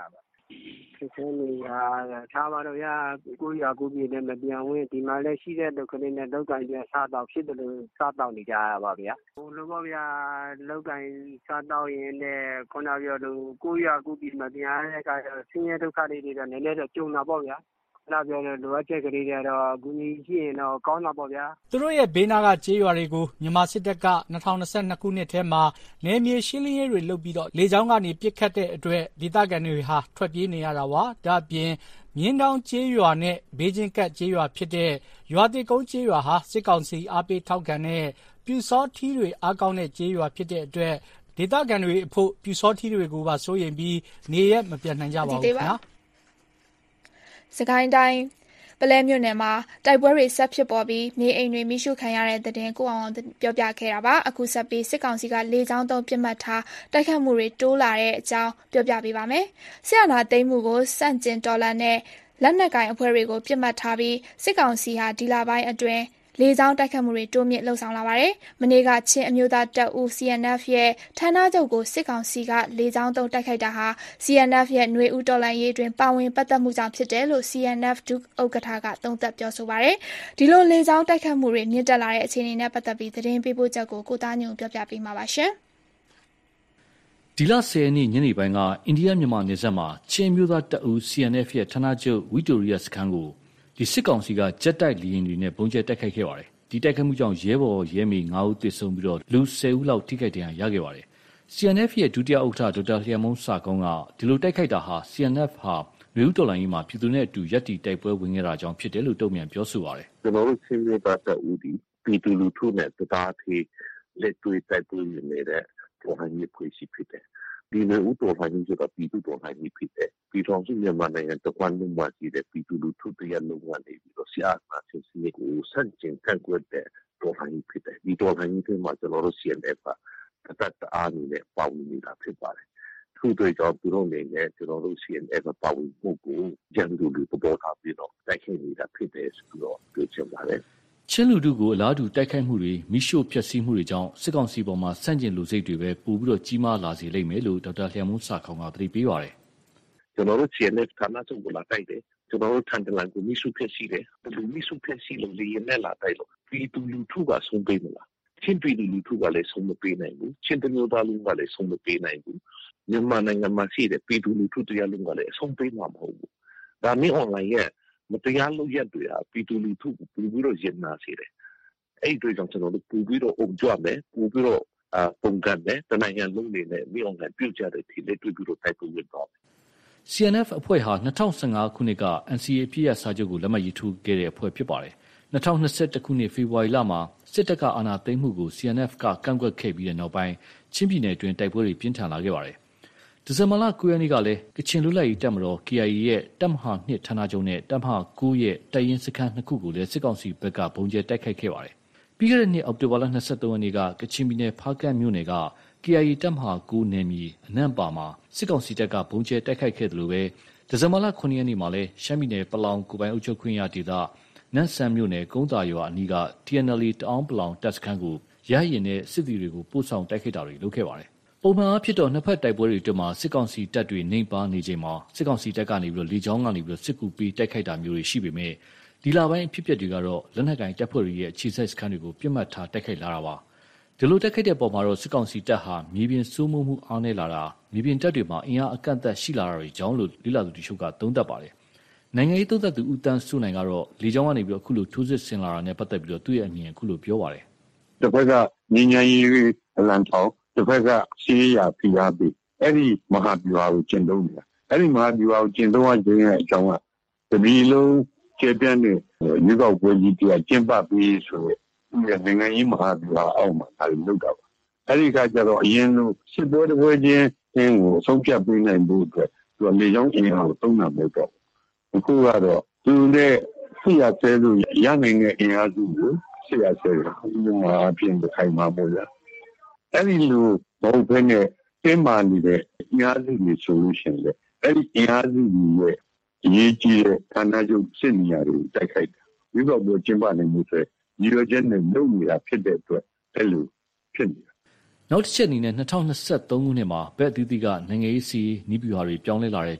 ခက်ခဲနေတာထားပါတော့ရကိုရကိုပြည်နဲ့မပြောင်းဝင်ဒီမှာလည်းရှိတဲ့ဒုက္ခလေးနဲ့လောက်ကင်ပြစားတော့ဖြစ်တယ်လို့စားတော့နေကြရပါဗျာဟိုလိုပေါ့ဗျာလောက်ကင်စားတော့ရင်လည်းခုနပြောလို့ကိုရကိုပြည်မပြောင်းတဲ့အခါဆင်းရဲဒုက္ခတွေတော့နည်းနည်းတော့ကြုံတာပေါ့ဗျာလာပြောလို့လိုအပ်ချက်ကလေးတွေတော့အကူအညီရှိရင်တော့ကောင်းတာပေါ့ဗျာသူတို့ရဲ့ဘေးနားကကျေးရွာတွေကိုမြန်မာစစ်တပ်က၂၀၂၂ခုနှစ်ထဲမှာနယ်မြေရှင်းလင်းရေးတွေလုပ်ပြီးတော့လေကြောင်းကနေပစ်ခတ်တဲ့အတွက်ဒေသခံတွေဟာထွက်ပြေးနေရတာပါဒါအပြင်မြင်းတောင်ကျေးရွာနဲ့ဘေးချင်းကပ်ကျေးရွာဖြစ်တဲ့ရွာတိကုန်းကျေးရွာဟာစစ်ကောင်စီအားပေးထောက်ခံတဲ့ပြူစောထီးတွေအားကောင်းတဲ့ကျေးရွာဖြစ်တဲ့အတွက်ဒေသခံတွေအဖို့ပြူစောထီးတွေကိုပါစိုးရိမ်ပြီးနေရမပြန်နိုင်ကြပါဘူးခင်ဗျာစကိုင်းတိုင်းပလဲမြို့နယ်မှာတိုက်ပွဲတွေဆက်ဖြစ်ပေါ်ပြီးနေအိမ်တွေမိရှုခံရတဲ့တဲ့တင်ကိုအောင်ပြောပြခဲ့တာပါအခုဆက်ပြီးစစ်ကောင်စီကလေကြောင်းသုံးပြစ်မှတ်ထားတိုက်ခတ်မှုတွေတိုးလာတဲ့အကြောင်းပြောပြပေးပါမယ်ဆရာနာသိမ်းမှုကိုစန့်ကျင်တော်လှန်တဲ့လက်နက်ကိုင်အဖွဲ့တွေကိုပြစ်မှတ်ထားပြီးစစ်ကောင်စီဟာဒီလပိုင်းအတွင်းလေကြောင်းတိုက်ခတ်မှုတွေတိုးမြင့်လှုပ်ဆောင်လာပါတယ်။မနေ့ကချင်းအမျိုးသားတပ်ဦး C N F ရဲ့ဌာနချုပ်ကိုစစ်ကောင်စီကလေကြောင်းသုံးတိုက်ခိုက်တာဟာ C N F ရဲ့ຫນွေဦးတော်လှန်ရေးတွင်ပါဝင်ပတ်သက်မှုကြောင့်ဖြစ်တယ်လို့ C N F ဒုဥက္ကဋ္ဌကသုံးသပ်ပြောဆိုပါတယ်။ဒီလိုလေကြောင်းတိုက်ခတ်မှုတွေမြင့်တက်လာတဲ့အခြေအနေနဲ့ပတ်သက်ပြီးသတင်းပေးပို့ချက်ကိုကိုသားညုံပြောပြပေးမှာပါရှင်။ဒီလဆယ်ရက်နေ့ညနေပိုင်းကအိန္ဒိယမြန်မာနယ်စပ်မှာချင်းမျိုးသားတပ်ဦး C N F ရဲ့ဌာနချုပ်ဝီတိုရီယာစခန်းကိုဒီစစ်ကောင်စီကဂျက်တိုက်လေယာဉ်တွေနဲ့ပုံကျဲတိုက်ခိုက်ခဲ့ပါတယ်။ဒီတိုက်ခိုက်မှုကြောင့်ရဲဘော်ရဲမေ၅ဦးသေဆုံးပြီးတော့လူ၁၀ဦးလောက်ထိခိုက်ဒဏ်ရာရခဲ့ပါတယ်။ C N F ရဲ့ဒုတိယဥက္ကဋ္ဌဒေါက်တာလျံမုန်းစာကုန်းကဒီလိုတိုက်ခိုက်တာဟာ C N F ဟာနွေဦးတော်လှန်ရေးမှာပြည်သူနဲ့အတူရပ်တည်တိုက်ပွဲဝင်ခဲ့တာကြောင့်ဖြစ်တယ်လို့တုံ့ပြန်ပြောဆိုပါတယ်။ကျွန်တော်တို့ချင်းမျိုးသားတပ်ဦးဒီပြည်သူလူထုနဲ့တရားထေးလက်တွေ့တိုက်ပွဲဝင်နေတဲ့တော်လှန်ရေးဖွဲ့စည်းဖြစ်တယ်။ဒီနွေဦးတော်လှန်ရေးဆိုတာပြည်သူတော်လှန်ရေးဖြစ်တယ်။ပြည်ထောင်စုမြန်မာနိုင်ငံတကွန်းလုံးမှာရှိတဲ့ပြည်သူလူထုတရားလုံးကနေပြီးတော့ဆရာနာချင်းစီကိုစန့်ကျင်ကန့်ကွက်တဲ့တော်လှန်ရေးဖြစ်တယ်။ဒီတော်လှန်ရေးတွေမှာကျွန်တော်တို့ C N F ကတတ်တအားနဲ့ပါဝင်နေတာဖြစ်ပါတယ်။ထို့အတွက်ကြောင့်သူတို့အနေနဲ့ကျွန်တော်တို့ C N F ပါဝင်မှုကိုရန်သူတွေပေါ်ထားပြီးတော့တိုက်ခိုက်နေတာဖြစ်တယ်ဆိုတော့ပြောချင်ပါတယ်။ချင်းလူထုကိုအလားတူတိုက်ခိုက်မှုတွေမိရှို့ဖျက်ဆီးမှုတွေကြောင့်စစ်ကောင်စီပေါ်မှာစန့်ကျင်လူစိတ်တွေပဲပို့ပြီးတော့ကြီးမားလာစေလိမ့်မယ်လို့ဒေါက်တာလျံမုန်းစာခေါင်ကသတိပေးပါတယ်။ကျွန်တော်တို့ C N F ဌာနချုပ်ကိုလာတိုက်တယ်။ကျွန်တော်တို့ထန်တလန်ကိုမိစုဖက်ရှိတယ်။လူမိစုဖက်ရှိလို့လေရင်နဲ့လာတိုက်လို့ပြည်သူလူထုကဆုံးပေးမလား။ချင်းပြည်သူလူထုကလည်းဆုံးမပေးနိုင်ဘူး။ချင်းတမျိုးသားလုံးကလည်းဆုံးမပေးနိုင်ဘူး။မြန်မာနိုင်ငံမှာရှိတဲ့ပြည်သူလူထုတရားလုံးကလည်းဆုံးပေးမှာမဟုတ်ဘူး။ဒါမျိုး online ရဲ့မတရားလုပ်ရက်တွေဟာပြည်သူလူထုကိုပူပြီးတော့ရင်နာစေတယ်။အဲ့ဒီကြောင့်ကျွန်တော်တို့ပူပြီးတော့အုံကြွမယ်ပူပြီးတော့အာပုံကံနဲ့တနိုင်ငံလုံးနေနဲ့မြေ online ပြုတ်ကြတဲ့ဒီလက်တွေ့ပြီးတော့တိုက်ပွဲဝင်တော့ C N F အဖွဲ့ဟာ၂၀၁၅ခုနှစ်က N C A အပစ်ရပ်စာချုပ်ကိုလက်မှတ်ရေးထိုးခဲ့တဲ့အဖွဲ့ဖြစ်ပါတယ်။၂၀၂၁ခုနှစ်ဖေဖော်ဝါရီလမှာစစ်တပ်ကအာဏာသိမ်းမှုကို C N F ကကန့်ကွက်ခဲ့ပြီးတဲ့နောက်ပိုင်းချင်းပြည်နယ်အတွင်းတိုက်ပွဲတွေပြင်းထန်လာခဲ့ပါတယ်။ဒီဇင်ဘာလ၉ရက်နေ့ကလည်းကချင်လူ့လက်ရေးတပ်မတော် K I A ရဲ့တပ်မဟာ၂ဌာနချုပ်နဲ့တပ်မဟာ၉ရဲ့တပ်ရင်းစခန်းနှစ်ခုကိုလည်းစစ်ကောင်စီဘက်ကပုံကျဲတိုက်ခိုက်ခဲ့ပါတယ်။ပြီးခဲ့တဲ့နှစ်အောက်တိုဘာလ၂၃ရက်နေ့ကကချင်ပြည်နယ်ဖားကန့်မြို့နယ်ကK I A တပ်မဟာ၉နယ်မြေအနံ့ပါမှာစစ်ကောင်စီတပ်ကဘုံကျဲတိုက်ခိုက်ခဲ့တယ်လို့ပဲဒီဇင်ဘာလခုနှစ်ရက်နေ့မှာလဲရှမ်းပြည်နယ်ပလောင်ကိုပိုင်အုပ်ချုပ်ခွင့်ရဒေသနန့်ဆန်မြို့နယ်ကုန်းတာရွာအနီးက T N L A တအောင်းပလောင်တပ်စခန်းကိုရဟရင်နဲ့စစ်သည်တွေကိုပို့ဆောင်တိုက်ခိုက်တာတွေလုပ်ခဲ့ပါတယ်။ပုံမှန်အားဖြင့်တော့နှစ်ဖက်တိုက်ပွဲတွေအတွင်းမှာစစ်ကောင်စီတပ်တွေနှိမ်ပါနေချိန်မှာစစ်ကောင်စီတပ်ကနေပြီးတော့လေကြောင်းကနေပြီးတော့စစ်ကူပေးတိုက်ခိုက်တာမျိုးတွေရှိပေမဲ့ဒီလပိုင်းအဖြစ်အပျက်တွေကတော့လက်နက်ကိုင်တပ်ဖွဲ့တွေရဲ့အခြေစိုက်စခန်းတွေကိုပြစ်မှတ်ထားတိုက်ခိုက်လာတာပါ။ဒီလိုတက်ခိုက်တဲ့ပုံမှာတော့စစ်ကောင်စီတပ်ဟာမြေပြင်စိုးမိုးမှုအားနည်းလာတာမြေပြင်တပ်တွေမှာအင်အားအကန့်အသတ်ရှိလာတာတွေကြောင့်လို့လိလာသူတချို့ကသုံးသပ်ပါတယ်။နိုင်ငံရေးသုံးသပ်သူဦးတန်းစုနိုင်ကတော့လေကြောင်းကနေပြီးတော့အခုလိုထိုးစစ်ဆင်လာတာနဲ့ပတ်သက်ပြီးတော့သူ့ရဲ့အမြင်အခုလိုပြောပါတယ်။တစ်ဖက်ကငြိမ်းချမ်းရေးအလံထောင်တစ်ဖက်ကစီးရဖိအားပေးအဲ့ဒီမဟာဗျူဟာကိုကျင့်သုံးနေတာ။အဲ့ဒီမဟာဗျူဟာကိုကျင့်သုံးရခြင်းရဲ့အကြောင်းကတပီလုံးကျေပြန့်တဲ့ရွေးကောက်ပွဲကြီးတရားကျင်းပပြီးဆိုရင်ဒီနိုင်ငံရေးမဟာဗျူဟာအောက်မှာဒါတွေလုပ်တာပါအဲ့ဒီကကြတော့အရင်လိုစစ်ပွဲတစ်ပွဲချင်းအင်းကိုဆုံးဖြတ်ပေးနိုင်ဖို့အတွက်သူကလေကြောင်းအင်အားကိုသုံးတာမဟုတ်တော့အခုကတော့သူနဲ့ဆရာဆဲလို့ရနိုင်တဲ့အင်အားစုကိုဆရာဆဲတယ်ဒီမှာအပြင်ခိုင်မှာပေါ့ဗျာအဲ့ဒီလိုမဟုတ်ဘဲနဲ့တင်းမာနေတဲ့အင်အားစုတွေဆိုလို့ရှိရင်လေအဲ့ဒီအင်အားစုတွေရဲ့အရေးကြီးတဲ့ဌာနချုပ်စစ်နေရာတွေတိုက်ခိုက်တာဒီတော့ဘယ်ကျင်းပနိုင်မှုဆိုဒီလိုကျင်းနေလို့နေတာဖြစ်တဲ့အတွက်အဲ့လိုဖြစ်နေတာနောက်တစ်ချက်အနေနဲ့၂၀၂၃ခုနှစ်မှာဘက်အသီးသီးကနိုင်ငံရေးစီနီးဗျူဟာတွေပြောင်းလဲလာတဲ့အတွက်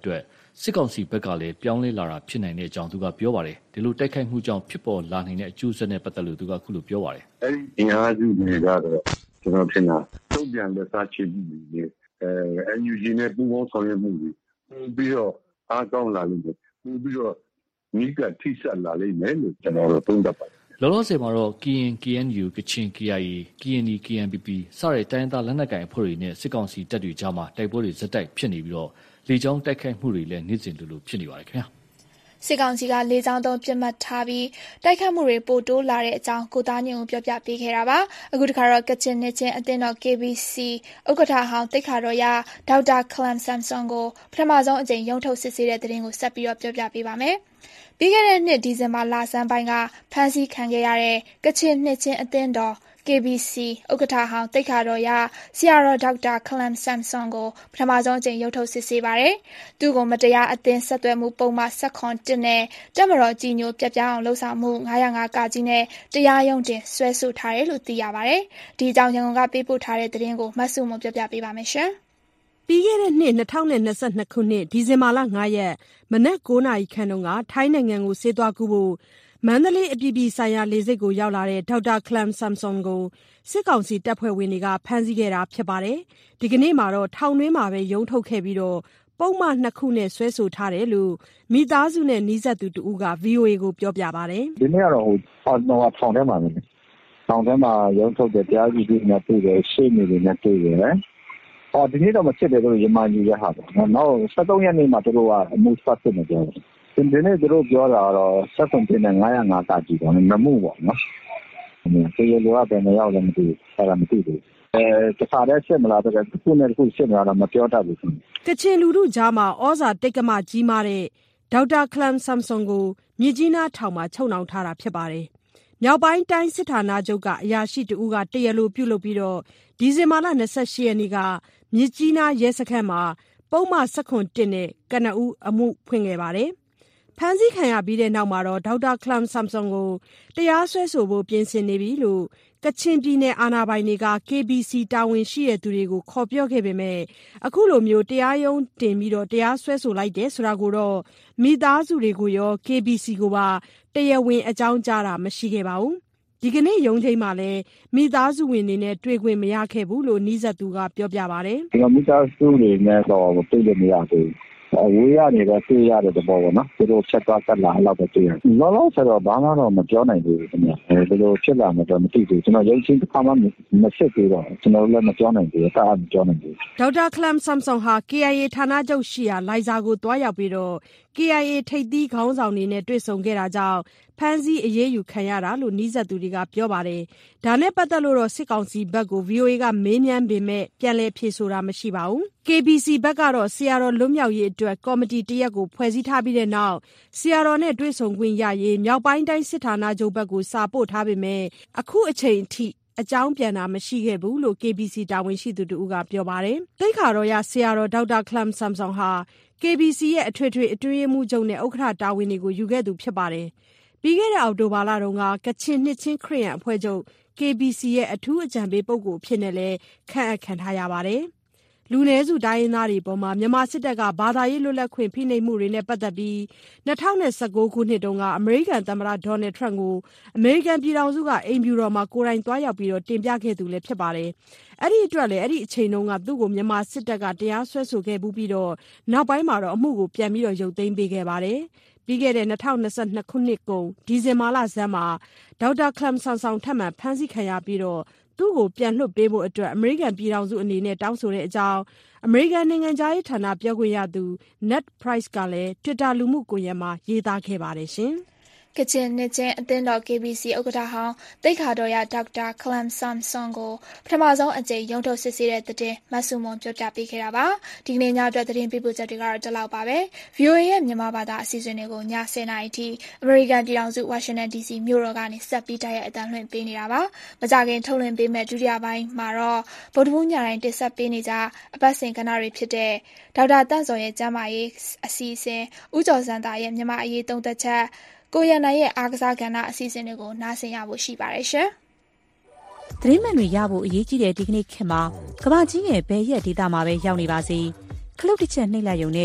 စစ်ကောင်စီဘက်ကလည်းပြောင်းလဲလာတာဖြစ်နိုင်တဲ့အကြောင်းသူကပြောပါတယ်ဒီလိုတိုက်ခိုက်မှုကြောင့်ဖြစ်ပေါ်လာနိုင်တဲ့အကျိုးဆက်နဲ့ပတ်သက်လို့သူကခုလိုပြောပါတယ်အဲ့ဒီအင်အားစုတွေကတော့ကျွန်တော်ထင်တာတုံ့ပြန်လက်စားချေမှုတွေအဲ N U G နဲ့ပူးပေါင်းဆောင်ရွက်မှုတွေပြီးတော့အားကောင်းလာလိမ့်မယ်ပြီးတော့မိကထိဆက်လာလိမ့်မယ်လို့ကျွန်တော်တို့သုံးသပ်ပါတယ်လောလောဆယ်မှာတော့ K N K N U ကချင် K I A K N Y K N P P စတဲ့တိုင်းဒေသလက်နက်ကိုင်အဖွဲ့တွေနဲ့စစ်ကောင်စီတပ်တွေကြားမှာတိုက်ပွဲတွေဇက်တိုက်ဖြစ်နေပြီးတော့လေကြောင်းတိုက်ခိုက်မှုတွေလည်းနေ့စဉ်လိုလိုဖြစ်နေပါတယ်ခင်ဗျာစစ်ကောင်စီကလေကြောင်းသုံးပြစ်မှတ်ထားပြီးတိုက်ခတ်မှုတွေပိုတိုးလာတဲ့အကြောင်းကိုသားညုံပြောပြပေးခဲ့တာပါအခုတခါတော့ကချင်နှစ်ချင်းအသင်းတော် K B C ဥက္ကဋ္ဌဟောင်းတိတ်ခါတော်ရဒေါက်တာခလမ်ဆမ်ဆွန်ကိုပထမဆုံးအကြိမ်ရုံးထုတ်စစ်ဆေးတဲ့သတင်းကိုဆက်ပြီးတော့ပြောပြပေးပါမယ်ပြီးခဲ့တဲ့နှစ်ဒီဇင်ဘာလဆန်းပိုင်းကဖမ်းဆီးခံခဲ့ရတဲ့ကချင်နှစ်ချင်းအသင်းတော် K B C ဥက္ကဋ္ဌဟောင်းတိတ်ခါတော်ရဆရာတော်ဒေါက်တာခလမ်ဆမ်ဆွန်ကိုပထမဆုံးအကြိမ်ရုံးထုတ်စစ်ဆေးပါတယ်။သူ့ကိုမတရားအသင်းဆက်သွယ်မှုပုံမှန်ဆက်ခွန်တစ်နဲ့တပ်မတော်ကြီးညိုပြပြအောင်လှုပ်ဆောင်မှု၅၀၅ကကြီးနဲ့တရားရုံးတင်ဆွဲဆိုထားတယ်လို့သိရပါတယ်။ဒီအကြောင်းရန်ကုန်ကပေးပို့ထားတဲ့သတင်းကိုမတ်စုမပြောပြပေးပါမယ်ရှင်။ပြီးခဲ့တဲ့နှစ်၂၀၂၂ခုနှစ်ဒီဇင်ဘာလ၅ရက်မနက်၉နာရီခန့်ကထိုင်းနိုင်ငံကိုဆေးသွားကူဖို့မန္တလေးအပြည်ပြည်ဆိုင်ရာလေဆိပ်ကိုရောက်လာတဲ့ဒေါက်တာခလမ်ဆမ်ဆွန်ကိုစစ်ကောင်စီတပ်ဖွဲ့ဝင်တွေကဖမ်းဆီးခဲ့တာဖြစ်ပါတယ်။ဒီကနေ့မှာတော့ထောင်တွင်းမှာပဲရုံးထုတ်ခဲ့ပြီးတော့ပုံမှန်နှစ်ခုနဲ့ဆွဲဆိုထားတယ်လို့မိသားစုနဲ့နီးစပ်သူတဦးက V O A ကိုပြောပြပါတယ်။ဒီနေ့ကတော့ဟိုထောင်ထဲမှာပဲထောင်ထဲမှာရုံးထုတ်တဲ့တရားသူကြီးနဲ့တွေ့တယ်ရှေ့နေတွေနဲ့တွေ့တယ်။အော်ဒီနေ့တော့မဖြစ်တယ်လို့ရမန်ယူရဟာပေါ့။နောက်၁၃ရက်နေ့မှာတို့ကအမှုစဖြစ်နေတယ်။ဒီနေ့တို့ပြောတာတော့ဆက်သွယ်တဲ့၅၀၅ကကြီးတော့မမှုပေါ့နော်။ဒီလိုကဘယ်နှရောက်လဲမသိဘူး။အဲ့ဒါမသိဘူး။အဲတခါတည်းစစ်မလားတော့ခုနဲ့ခုစစ်မလားတော့မပြောတတ်ဘူး။ကချင်လူထုကြားမှာဩဇာတိတ်ကမကြီးမားတဲ့ဒေါက်တာခလမ်ဆမ်ဆွန်ကိုမြစ်ကြီးနားထောင်မှာချုပ်နှောင်ထားတာဖြစ်ပါတယ်။မြောက်ပိုင်းတိုင်းစစ်ဌာနချုပ်ကအရာရှိတဦးကတရားလိုပြုလုပ်ပြီးတော့ဒီဇင်ဘာလ၂၈ရက်နေ့ကမြစ်ကြီးနားရဲစခန်းမှာပုံမှန်ဆက်ခွန်တစ်နဲ့ကနဦးအမှုဖွင့်ခဲ့ပါတယ်။ဖမ်းဆီးခံရပြီးတဲ့နောက်မှာတော့ဒေါက်တာခလမ်ဆမ်ဆွန်ကိုတရားစွဲဆိုဖို့ပြင်ဆင်နေပြီလို့ကချင်ပြည်နယ်အာဏာပိုင်တွေက K B C တာဝန်ရှိတဲ့သူတွေကိုခေါ်ပြောခဲ့ပေမဲ့အခုလိုမျိုးတရားရုံးတင်ပြီးတော့တရားစွဲဆိုလိုက်တယ်ဆိုတာကိုတော့မိသားစုတွေကိုရော K B C ကိုပါတရားဝင်အကြောင်းကြားတာမရှိခဲ့ပါဘူး။ဒီကနေ့ရုံးချိန်မှာလည်းမိသားစုဝင်တွေနဲ့တွေ့ခွင့်မရခဲ့ဘူးလို့နီးစပ်သူကပြောပြပါတယ်။ဒီမိသားစုတွေနဲ့တော့တွေ့လို့မရဘူး။အဝေးကနေတော့တွေ့ရတဲ့သဘောပေါ့နော်သူတို့ဖြတ်သွားဆက်လာတော့ပဲတွေ့ရလောလောဆယ်တော့ဘာမှတော့မပြောနိုင်ဘူးခင်ဗျအဲဒီလိုဖြစ်လာမှတော့မသိဘူးကျွန်တော်ရုပ်ချင်းတစ်ခါမှမစစ်သေးတော့ကျွန်တော်လည်းမပြောနိုင်ဘူးအတားမပြောနိုင်ဘူးဒေါက်တာခလမ်ဆမ်ဆွန်ဟာ K I A ဌာနချုပ်ရှိရာလိုင်ဇာကိုတွားရောက်ပြီးတော့ K I A ထိပ်သီးခေါင်းဆောင်တွေနဲ့တွေ့ဆုံခဲ့တာကြောင့်ဖမ်းဆီးအရေးယူခံရတာလို့နီးစပ်သူတွေကပြောပါတယ်။ဒါနဲ့ပတ်သက်လို့တော့စစ်ကောင်စီဘက်ကို V O A ကမေးမြန်းပေမဲ့ပြန်လည်ဖြေဆိုတာမရှိပါဘူး။ K B C ဘက်ကတော့ဆရာတော်လွတ်မြောက်ရေးအတွက်ကော်မတီတရက်ကိုဖွဲ့စည်းထားပြီးတဲ့နောက်ဆရာတော်နဲ့တွေ့ဆုံခွင့်ရရေးမြောက်ပိုင်းတိုင်းစစ်ဌာနချုပ်ဘက်ကိုစာပို့ထားပေမဲ့အခုအချိန်အထိအကြောင်းပြန်တာမရှိခဲ့ဘူးလို့ K B C တာဝန်ရှိသူတဦးကပြောပါတယ်။တိတ်ခါတော်ရဆရာတော်ဒေါက်တာခလမ်ဆမ်ဆွန်ဟာ K B C ရဲ့အထွေထွေအတွင်းရေးမှူးချုပ်နဲ့ဥက္ကဋ္ဌတာဝန်တွေကိုယူခဲ့သူဖြစ်ပါတယ်။ပြီးခဲ့တဲ့အောက်တိုဘာလတုန်းကကချင်နှစ်ချင်းခရစ်ယာန်အဖွဲ့ချုပ် K B C ရဲ့အထူးအကြံပေးပုဂ္ဂိုလ်ဖြစ်နေလဲခန့်အပ်ခံထားရပါတယ်။လူနည်းစုတိုင်းရင်းသားတွေပေါ်မှာမြန်မာစစ်တပ်ကဘာသာရေးလွတ်လပ်ခွင့်ဖိနှိပ်မှုတွေနဲ့ပတ်သက်ပြီး၂၀၁၉ခုနှစ်တုန်းကအမေရိကန်သမ္မတဒေါ်နယ်ထရန့်ကိုအမေရိကန်ပြည်ထောင်စုကအိမ်ဖြူတော်မှာကိုယ်တိုင်သွားရောက်ပြီးတော့တင်ပြခဲ့သူလည်းဖြစ်ပါတယ်။အဲ့ဒီအတွက်လည်းအဲ့ဒီအချိန်တုန်းကသူ့ကိုမြန်မာစစ်တပ်ကတရားစွဲဆိုခဲ့ပြီးတော့နောက်ပိုင်းမှာတော့အမှုကိုပြန်ပြီးတော့ရုပ်သိမ်းပေးခဲ့ပါတယ်။ပြီးခဲ့တဲ့၂၀၂၂ခုနှစ်ကုန်ဒီဇင်ဘာလဆန်းမှာဒေါက်တာခလမ်ဆမ်ဆွန်ထပ်မံဖမ်းဆီးခံရပြီးတော့သူ့ကိုပြန်လွှတ်ပေးဖို့အတွက်အမေရိကန်ပြည်ထောင်စုအနေနဲ့တောင်းဆိုတဲ့အကြောင်းအမေရိကန်နိုင်ငံသားရေးဌာနပြောခွင့်ရသူ Ned Price ကလည်း Twitter လူမှုကွန်ရက်မှာရေးသားခဲ့ပါတယ်ရှင်။ကချင်နှစ်ချင်းအသင်းတော် K B C ဥက္ကဋ္ဌဟောင်းတိတ်ခါတော်ရဒေါက်တာခလမ်ဆမ်ဆွန်ကိုပထမဆုံးအကြိမ်ရုံးထုတ်စစ်ဆေးတဲ့တဲ့မဆုမွန်ပြောပြပေးခဲ့တာပါဒီကနေ့ညအတွက်သတင်းပေးပို့ချက်တွေကတော့ဒီလောက်ပါပဲ V O A ရဲ့မြန်မာဘာသာအစီအစဉ်တွေကိုည၁၀နာရီထိအမေရိကန်ပြည်ထောင်စုဝါရှင်တန် D C မြို့တော်ကနေဆက်ပြီးတိုက်ရိုက်အသံလွှင့်ပေးနေတာပါမကြခင်ထုတ်လွှင့်ပေးမဲ့ဒုတိယပိုင်းမှာတော့ဗုဒ္ဓဘူးညတိုင်းတင်ဆက်ပေးနေကြအပတ်စဉ်ကဏ္ဍတွေဖြစ်တဲ့ဒေါက်တာတန့်စော်ရဲ့ကျမ်းမာရေးအစီအစဉ်ဦးကျော်စံတာရဲ့မြန်မာအရေးသုံးသက်ချက်ကိုရနိုင်ရဲ့အားကစားကဏ္ဍအစီအစဉ်တွေကိုနားဆင်ရဖို့ရှိပါတယ်ရှင်။သတင်းမှန်တွေရဖို့အရေးကြီးတဲ့ဒီကနေ့ခေတ်မှာကမ္ဘာကြီးရဲ့ဘယ်ရက်ဒေသမှာပဲရောက်နေပါစေခလုတ်တစ်ချက်နှိပ်လိုက်ရုံနဲ့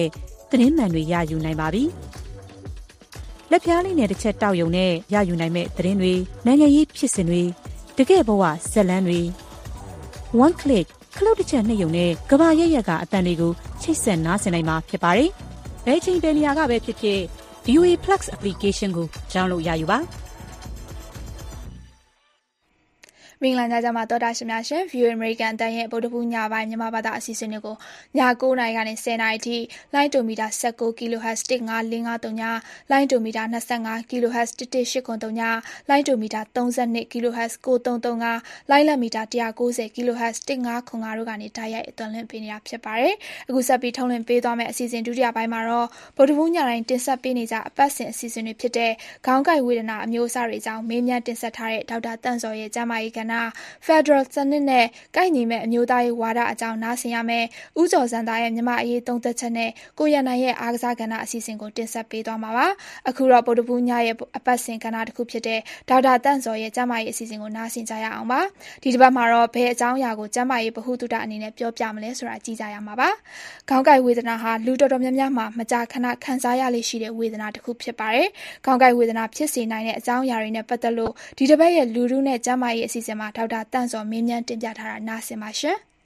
သတင်းမှန်တွေရယူနိုင်ပါပြီ။လက်ပြားလေးနဲ့တစ်ချက်တောက်ယုံနဲ့ရယူနိုင်မဲ့သတင်းတွေနိုင်ငံရေးဖြစ်စဉ်တွေတကယ့်ဘဝဇာတ်လမ်းတွေ one click ခလုတ်တစ်ချက်နှိပ်ယုံနဲ့ကဘာရက်ရက်ကအတန်တွေကိုချိတ်ဆက်နားဆင်နိုင်မှာဖြစ်ပါတယ်။ဘယ်ချိန်ဘယ်နေရာကပဲဖြစ်ဖြစ် ဗီအိုအေ Plus application ကို download ရယူပါ။မင်္ဂလာညချမ်းပါတော်တာရှင်များရှင် ဗီအိုအေ American အတန်းရဲ့ဗုဒ္ဓဘူးညပိုင်းမြန်မာဘာသာအစီအစဉ်တွေကိုည9:00နာရီကနေ10:00နာရီထိလိုင်းတိုမီတာnineteen kilohertz one five four five threeညလိုင်းတိုမီတာtwenty-five kilohertz one one eight threeညလိုင်းတိုမီတာthirty-two kilohertz nine three three fiveလိုင်းလမီတာone ninety kilohertz fifteen five fiveတို့ကနေတိုက်ရိုက်အသွင်လွှင့်ပေးနေတာဖြစ်ပါတယ်။အခုဆက်ပြီးထုတ်လွှင့်ပေးသွားမယ့်အစီအစဉ်ဒုတိယပိုင်းမှာတော့ဗုဒ္ဓဘူးညတိုင်းတင်ဆက်ပေးနေကြအပတ်စဉ်အစီအစဉ်တွေဖြစ်တဲ့ခေါင်းကိုက်ဝေဒနာအမျိုးအစားတွေအကြောင်းမေးမြန်းတင်ဆက်ထားတဲ့ဒေါက်တာတန့်စော်ရဲ့ကျန်းမာရေးကဏ္ဍFederal စနစ်နဲ့ကိုက်ညီမဲ့အမျိုးသားရေးဝါဒအကြောင်းနားဆင်ရမယ်။ဦးကျော်စံသားရဲ့မြန်မာအရေးသုံးသပ်ချက်နဲ့ကိုရနိုင်ရဲ့အားကစားကဏ္ဍအစီအစဉ်ကိုတင်ဆက်ပေးသွားမှာပါ။အခုတော့ဗုဒ္ဓဘူးညရဲ့အပတ်စဉ်ကဏ္ဍတစ်ခုဖြစ်တဲ့ဒေါက်တာတန့်စော်ရဲ့ကျန်းမာရေးအစီအစဉ်ကိုနားဆင်ကြရအောင်ပါ။ဒီတစ်ပတ်မှာတော့ဘယ်အကြောင်းအရာကိုကျန်းမာရေးဗဟုသုတအနေနဲ့ပြောပြမလဲဆိုတာကြည့်ကြရမှာပါ။ခေါင်းကိုက်ဝေဒနာဟာလူတော်တော်များများမှာမကြာခဏခံစားရလေရှိတဲ့ဝေဒနာတစ်ခုဖြစ်ပါတယ်။ခေါင်းကိုက်ဝေဒနာဖြစ်စေနိုင်တဲ့အကြောင်းအရာတွေနဲ့ပတ်သက်လို့ဒီတစ်ပတ်ရဲ့လူထုနဲ့ကျန်းမာရေးအစီအစဉ်မှာဒေါက်တာတန့်စော်မေးမြန်းတင်ပြထားတာနားဆင်ပါရှင်။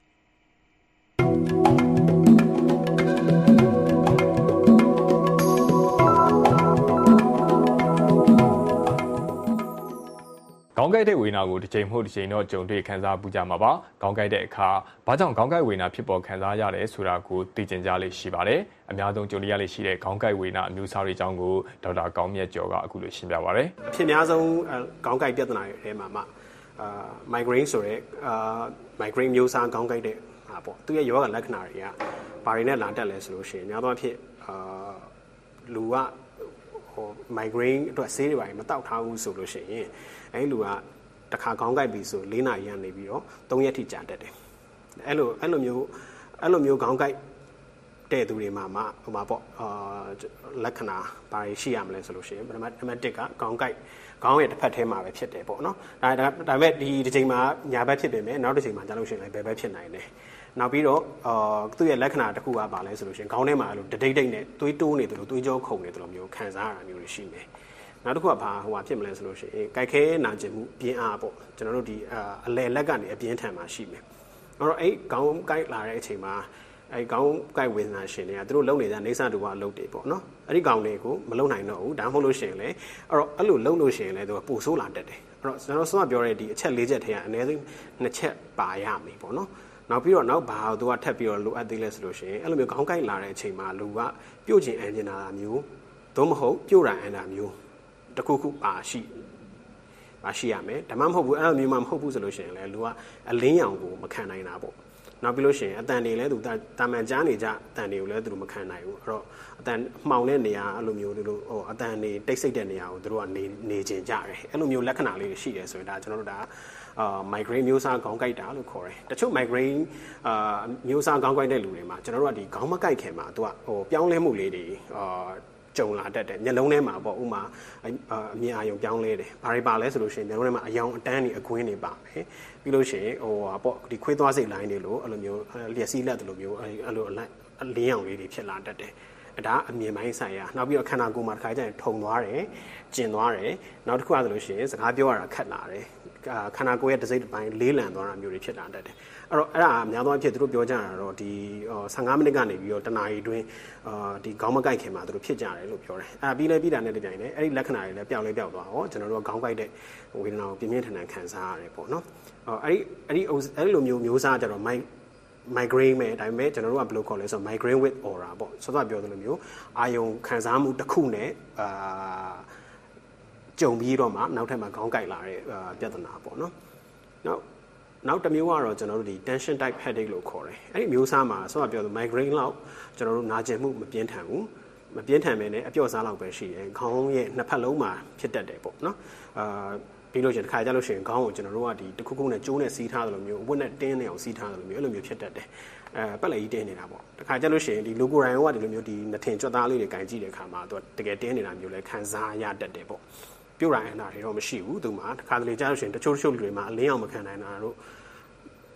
ခေါင်းကိုက်တဲ့ဝေဒနာကိုတစ်ချိန်မဟုတ်တစ်ချိန်တော့ကြုံတွေ့ခံစားပူကြမှာပါခေါင်းကိုက်တဲ့အခါဘာကြောင့်ခေါင်းကိုက်ဝေဒနာဖြစ်ပေါ်ခံစားရတယ်ဆိုတာကိုသိကျင်ကြလိမ့်ရှိပါတယ်အများဆုံးကြုံရလိမ့်ရှိတဲ့ခေါင်းကိုက်ဝေဒနာအမျိုးအစားတွေအကြောင်းကိုဒေါက်တာကောင်းမြတ်ကျော်ကအခုလိုရှင်းပြပါရစေအဖြစ်များဆုံးခေါင်းကိုက်ပြဿနာတွေထဲမှာမှအာ migraine ဆိုရဲအာ migraine မျိုးစားခေါင်းကိုက်တဲ့ဟာပေါ့သူရဲ့ယောဂလက္ခဏာတွေကဘာတွေနဲ့လာတက်လဲဆိုလို့ရှိရင်များသောအားဖြင့်အာလူကဟို migraine အတွက်ဆေးတွေပါမတောက်ထားဘူးဆိုလို့ရှိရင်အဲ့လူကတစ်ခါခေါင်းကိုက်ပြီဆို၄နာရီကနေပြီးတော့၃ရက်ထိကြာတတ်တယ်အဲ့လိုအဲ့လိုမျိုးအဲ့လိုမျိုးခေါင်းကိုက်တဲ့သူတွေမှာမှဟိုမှာပေါ့အာလက္ခဏာဘာတွေရှိရမလဲဆိုလို့ရှိရင်ပထမနံပါတ်oneကခေါင်းကိုက်ခေါင်းရဲ့တစ်ဖက်ထဲမှာပဲဖြစ်တယ်ပေါ့နော်ဒါဒါဒါပေမဲ့ဒီတစ်ချိန်မှာညာဘက်ဖြစ်ပေမဲ့နောက်တစ်ချိန်မှာကြာလို့ရှိရင်လည်းဘယ်ဘက်ဖြစ်နိုင်တယ်နောက်ပြီးတော့အာသူ့ရဲ့လက္ခဏာတစ်ခုကဘာလဲဆိုလို့ရှိရင်ခေါင်းထဲမှာအဲ့လိုတဒိတ်ဒိတ်နဲ့သွေးတိုးနေတယ်လို့သွေးကြောခုန်နေတယ်လို့မျိုးခံစားရတာမျိုးတွေရှိမယ်နောက်တစ်ခုကဘာဟိုဟာဖြစ်မလဲဆိုလို့ရှိရင်ကြိုက်ခဲနာကျင်မှုပြင်းအားပေါ့ကျွန်တော်တို့ဒီအလယ်လက်ကနေအပြင်းထန်မှာရှိမယ်အဲ့တော့အဲ့ခေါင်းကိုက်လာတဲ့အချိန်မှာအဲ့ခေါင်းကိုက်ဝေဒနာရှင်တွေကသူတို့လုံနေတဲ့နေဆတူကအလုပ်တွေပေါ့နော်အဲ့ဒီကောင်တွေကိုမလုံနိုင်တော့ဘူးဒါမှမဟုတ်လို့ရှိရင်လေအဲ့တော့အဲ့လိုလုံလို့ရှိရင်လေသူကပိုဆိုးလာတတ်တယ်အဲ့တော့ကျွန်တော်ဆောပြောတဲ့ဒီအချက်၄ချက်ထဲကအနည်းဆုံးနှစ်ချက်ပါရမယ်ပေါ့နော်နောက်ပြီးတော့နောက်ဘာသူကထပ်ပြီးတော့လိုအပ်သေးလဲဆိုလို့ရှိရင်အဲ့လိုမျိုးခေါင်းကိုက်လာတဲ့အချိန်မှာလူကပြုတ်ကျင်အန်ဂျင်နာမျိုးသို့မဟုတ်ပြုတ်ရအန်တာမျိုးတခုခုပါရှိပါရှိရမယ်ဒါမှမဟုတ်ဘူးအဲ့လိုမျိုးမှမဟုတ်ဘူးဆိုလို့ရှိရင်လေလူကအလင်းရောင်ကိုမခံနိုင်တာပေါ့နောက်ပြီးလို့ရှိရင်အတန်တွေလည်းသူတာမန်ကြားနေကြအတန်တွေကိုလည်းသူတို့မခံနိုင်ဘူးအဲ့တော့အတန်မှောင်တဲ့နေရာအဲ့လိုမျိုးတို့ဟိုအတန်တွေတိတ်ဆိတ်တဲ့နေရာကိုသူတို့ကနေနေကျင်ကြတယ်အဲ့လိုမျိုးလက္ခဏာလေးတွေရှိတယ်ဆိုရင်ဒါကျွန်တော်တို့ဒါအာ migraine မျိုးစားခေါင်းကိုက်တာလို့ခေါ်တယ်တချို့ migraine အာမျိုးစားခေါင်းကိုက်တဲ့လူတွေမှာကျွန်တော်တို့ကဒီခေါင်းမကိုက်ခင်မှာသူကဟိုပြောင်းလဲမှုလေးတွေအာကြုံလာတတ်တယ်မျက်လုံးထဲမှာပေါ့ဥမာအမြင်အာရုံပြောင်းလဲတယ်ဘာတွေပါလဲဆိုလို့ရှိရင်မျက်လုံးထဲမှာအယောင်အတန်းတွေအကွင်းတွေပါမယ်ပြီးလို့ရှိရင်ဟိုပေါ့ဒီခွေးသွားစိတ်လိုင်းတွေလို့အဲ့လိုမျိုးလျက်စီးလက်တို့လိုမျိုးအဲ့လိုအလင်းရောင်လေးတွေဖြစ်လာတတ်တယ်အဲ့ဒါအမြင်ပိုင်းဆိုင်ရာနောက်ပြီးတော့ခန္ဓာကိုယ်မှာတစ်ခါကျရင်ထုံသွားတယ်ကျင်သွားတယ်နောက်တစ်ခုကဆိုလို့ရှိရင်စကားပြောရတာခက်လာတယ်ခန္ဓာကိုယ်ရဲ့တစ်စိတ်တစ်ပိုင်းလေးလံသွားတာမျိုးတွေဖြစ်လာတတ်တယ်အဲ့တော့အဲ့ဒါအများသောအားဖြင့်သူတို့ပြောကြတာတော့ဒီfifteenမိနစ်ကနေပြီးတော့တနာရီအတွင်းအာဒီခေါင်းမကိုက်ခင်မှာသူတို့ဖြစ်ကြတယ်လို့ပြောတယ်အဲ့ဒါပြီးလဲပြီးတာနဲ့တပြိုင်နက်အဲ့ဒီလက္ခဏာတွေလည်းပျောက်လဲပျောက်သွားတော့ကျွန်တော်တို့ကခေါင်းကိုက်တဲ့ဝေဒနာကိုပြင်းပြင်းထန်ထန်ခံစားရတယ်ပေါ့နော်အဲ့ဒီအဲ့ဒီအဲ့လိုမျိုးမျိုးစားကြတော့ migraine ပဲဒါပေမဲ့ကျွန်တော်တို့ကဘယ်လိုခေါ်လဲဆိုတော့ migraine with aura ပေါ့စောစောပြောသလိုမျိုးအာယုံခံစားမှုတစ်ခုနဲ့အာကြုံပြီးတော့မှနောက်ထပ်မှာခေါင်းကိုက်လာတဲ့ပြဿနာပေါ့နော်နောက်နောက်တစ်မျိုးကတော့ကျွန်တော်တို့ဒီ tension type headache လို့ခေါ်တယ်အဲ့ဒီမျိုးစားမှာဆောပြောဆို migraine လောက်ကျွန်တော်တို့နာကျင်မှုမပြင်းထန်ဘူးမပြင်းထန်ပဲနဲ့အပြော့စားလောက်ပဲရှိတယ်ခေါင်းရဲ့နှစ်ဖက်လုံးမှာဖြစ်တတ်တယ်ပေါ့နော်အာပြီးလို့ရှိရင်တစ်ခါကြလို့ရှိရင်ခေါင်းကိုကျွန်တော်တို့ကဒီတစ်ခုခုနဲ့ကျိုးနဲ့စီးထားတယ်လို့မျိုးအဝတ်နဲ့တင်းနေအောင်စီးထားတယ်လို့မျိုးအဲ့လိုမျိုးဖြစ်တတ်တယ်အဲပက်လက်ကြီးတင်းနေတာပေါ့တစ်ခါကြလို့ရှိရင်ဒီ logo ရိုင်းကဒီလိုမျိုးဒီနှစ်ထင်ကြွက်သားလေးတွေကင်ကြည့်တဲ့အခါမှာသူတကယ်တင်းနေတာမျိုးလဲခံစားရတတ်တယ်ပေါ့ပြုတ်ရိုင်းအနာတွေတော့မရှိဘူးသူမှာတစ်ခါတလေကြလို့ရှိရင်တချို့တချို့လူတွေမှာအလင်းအောင်မခံနိုင်တာတို့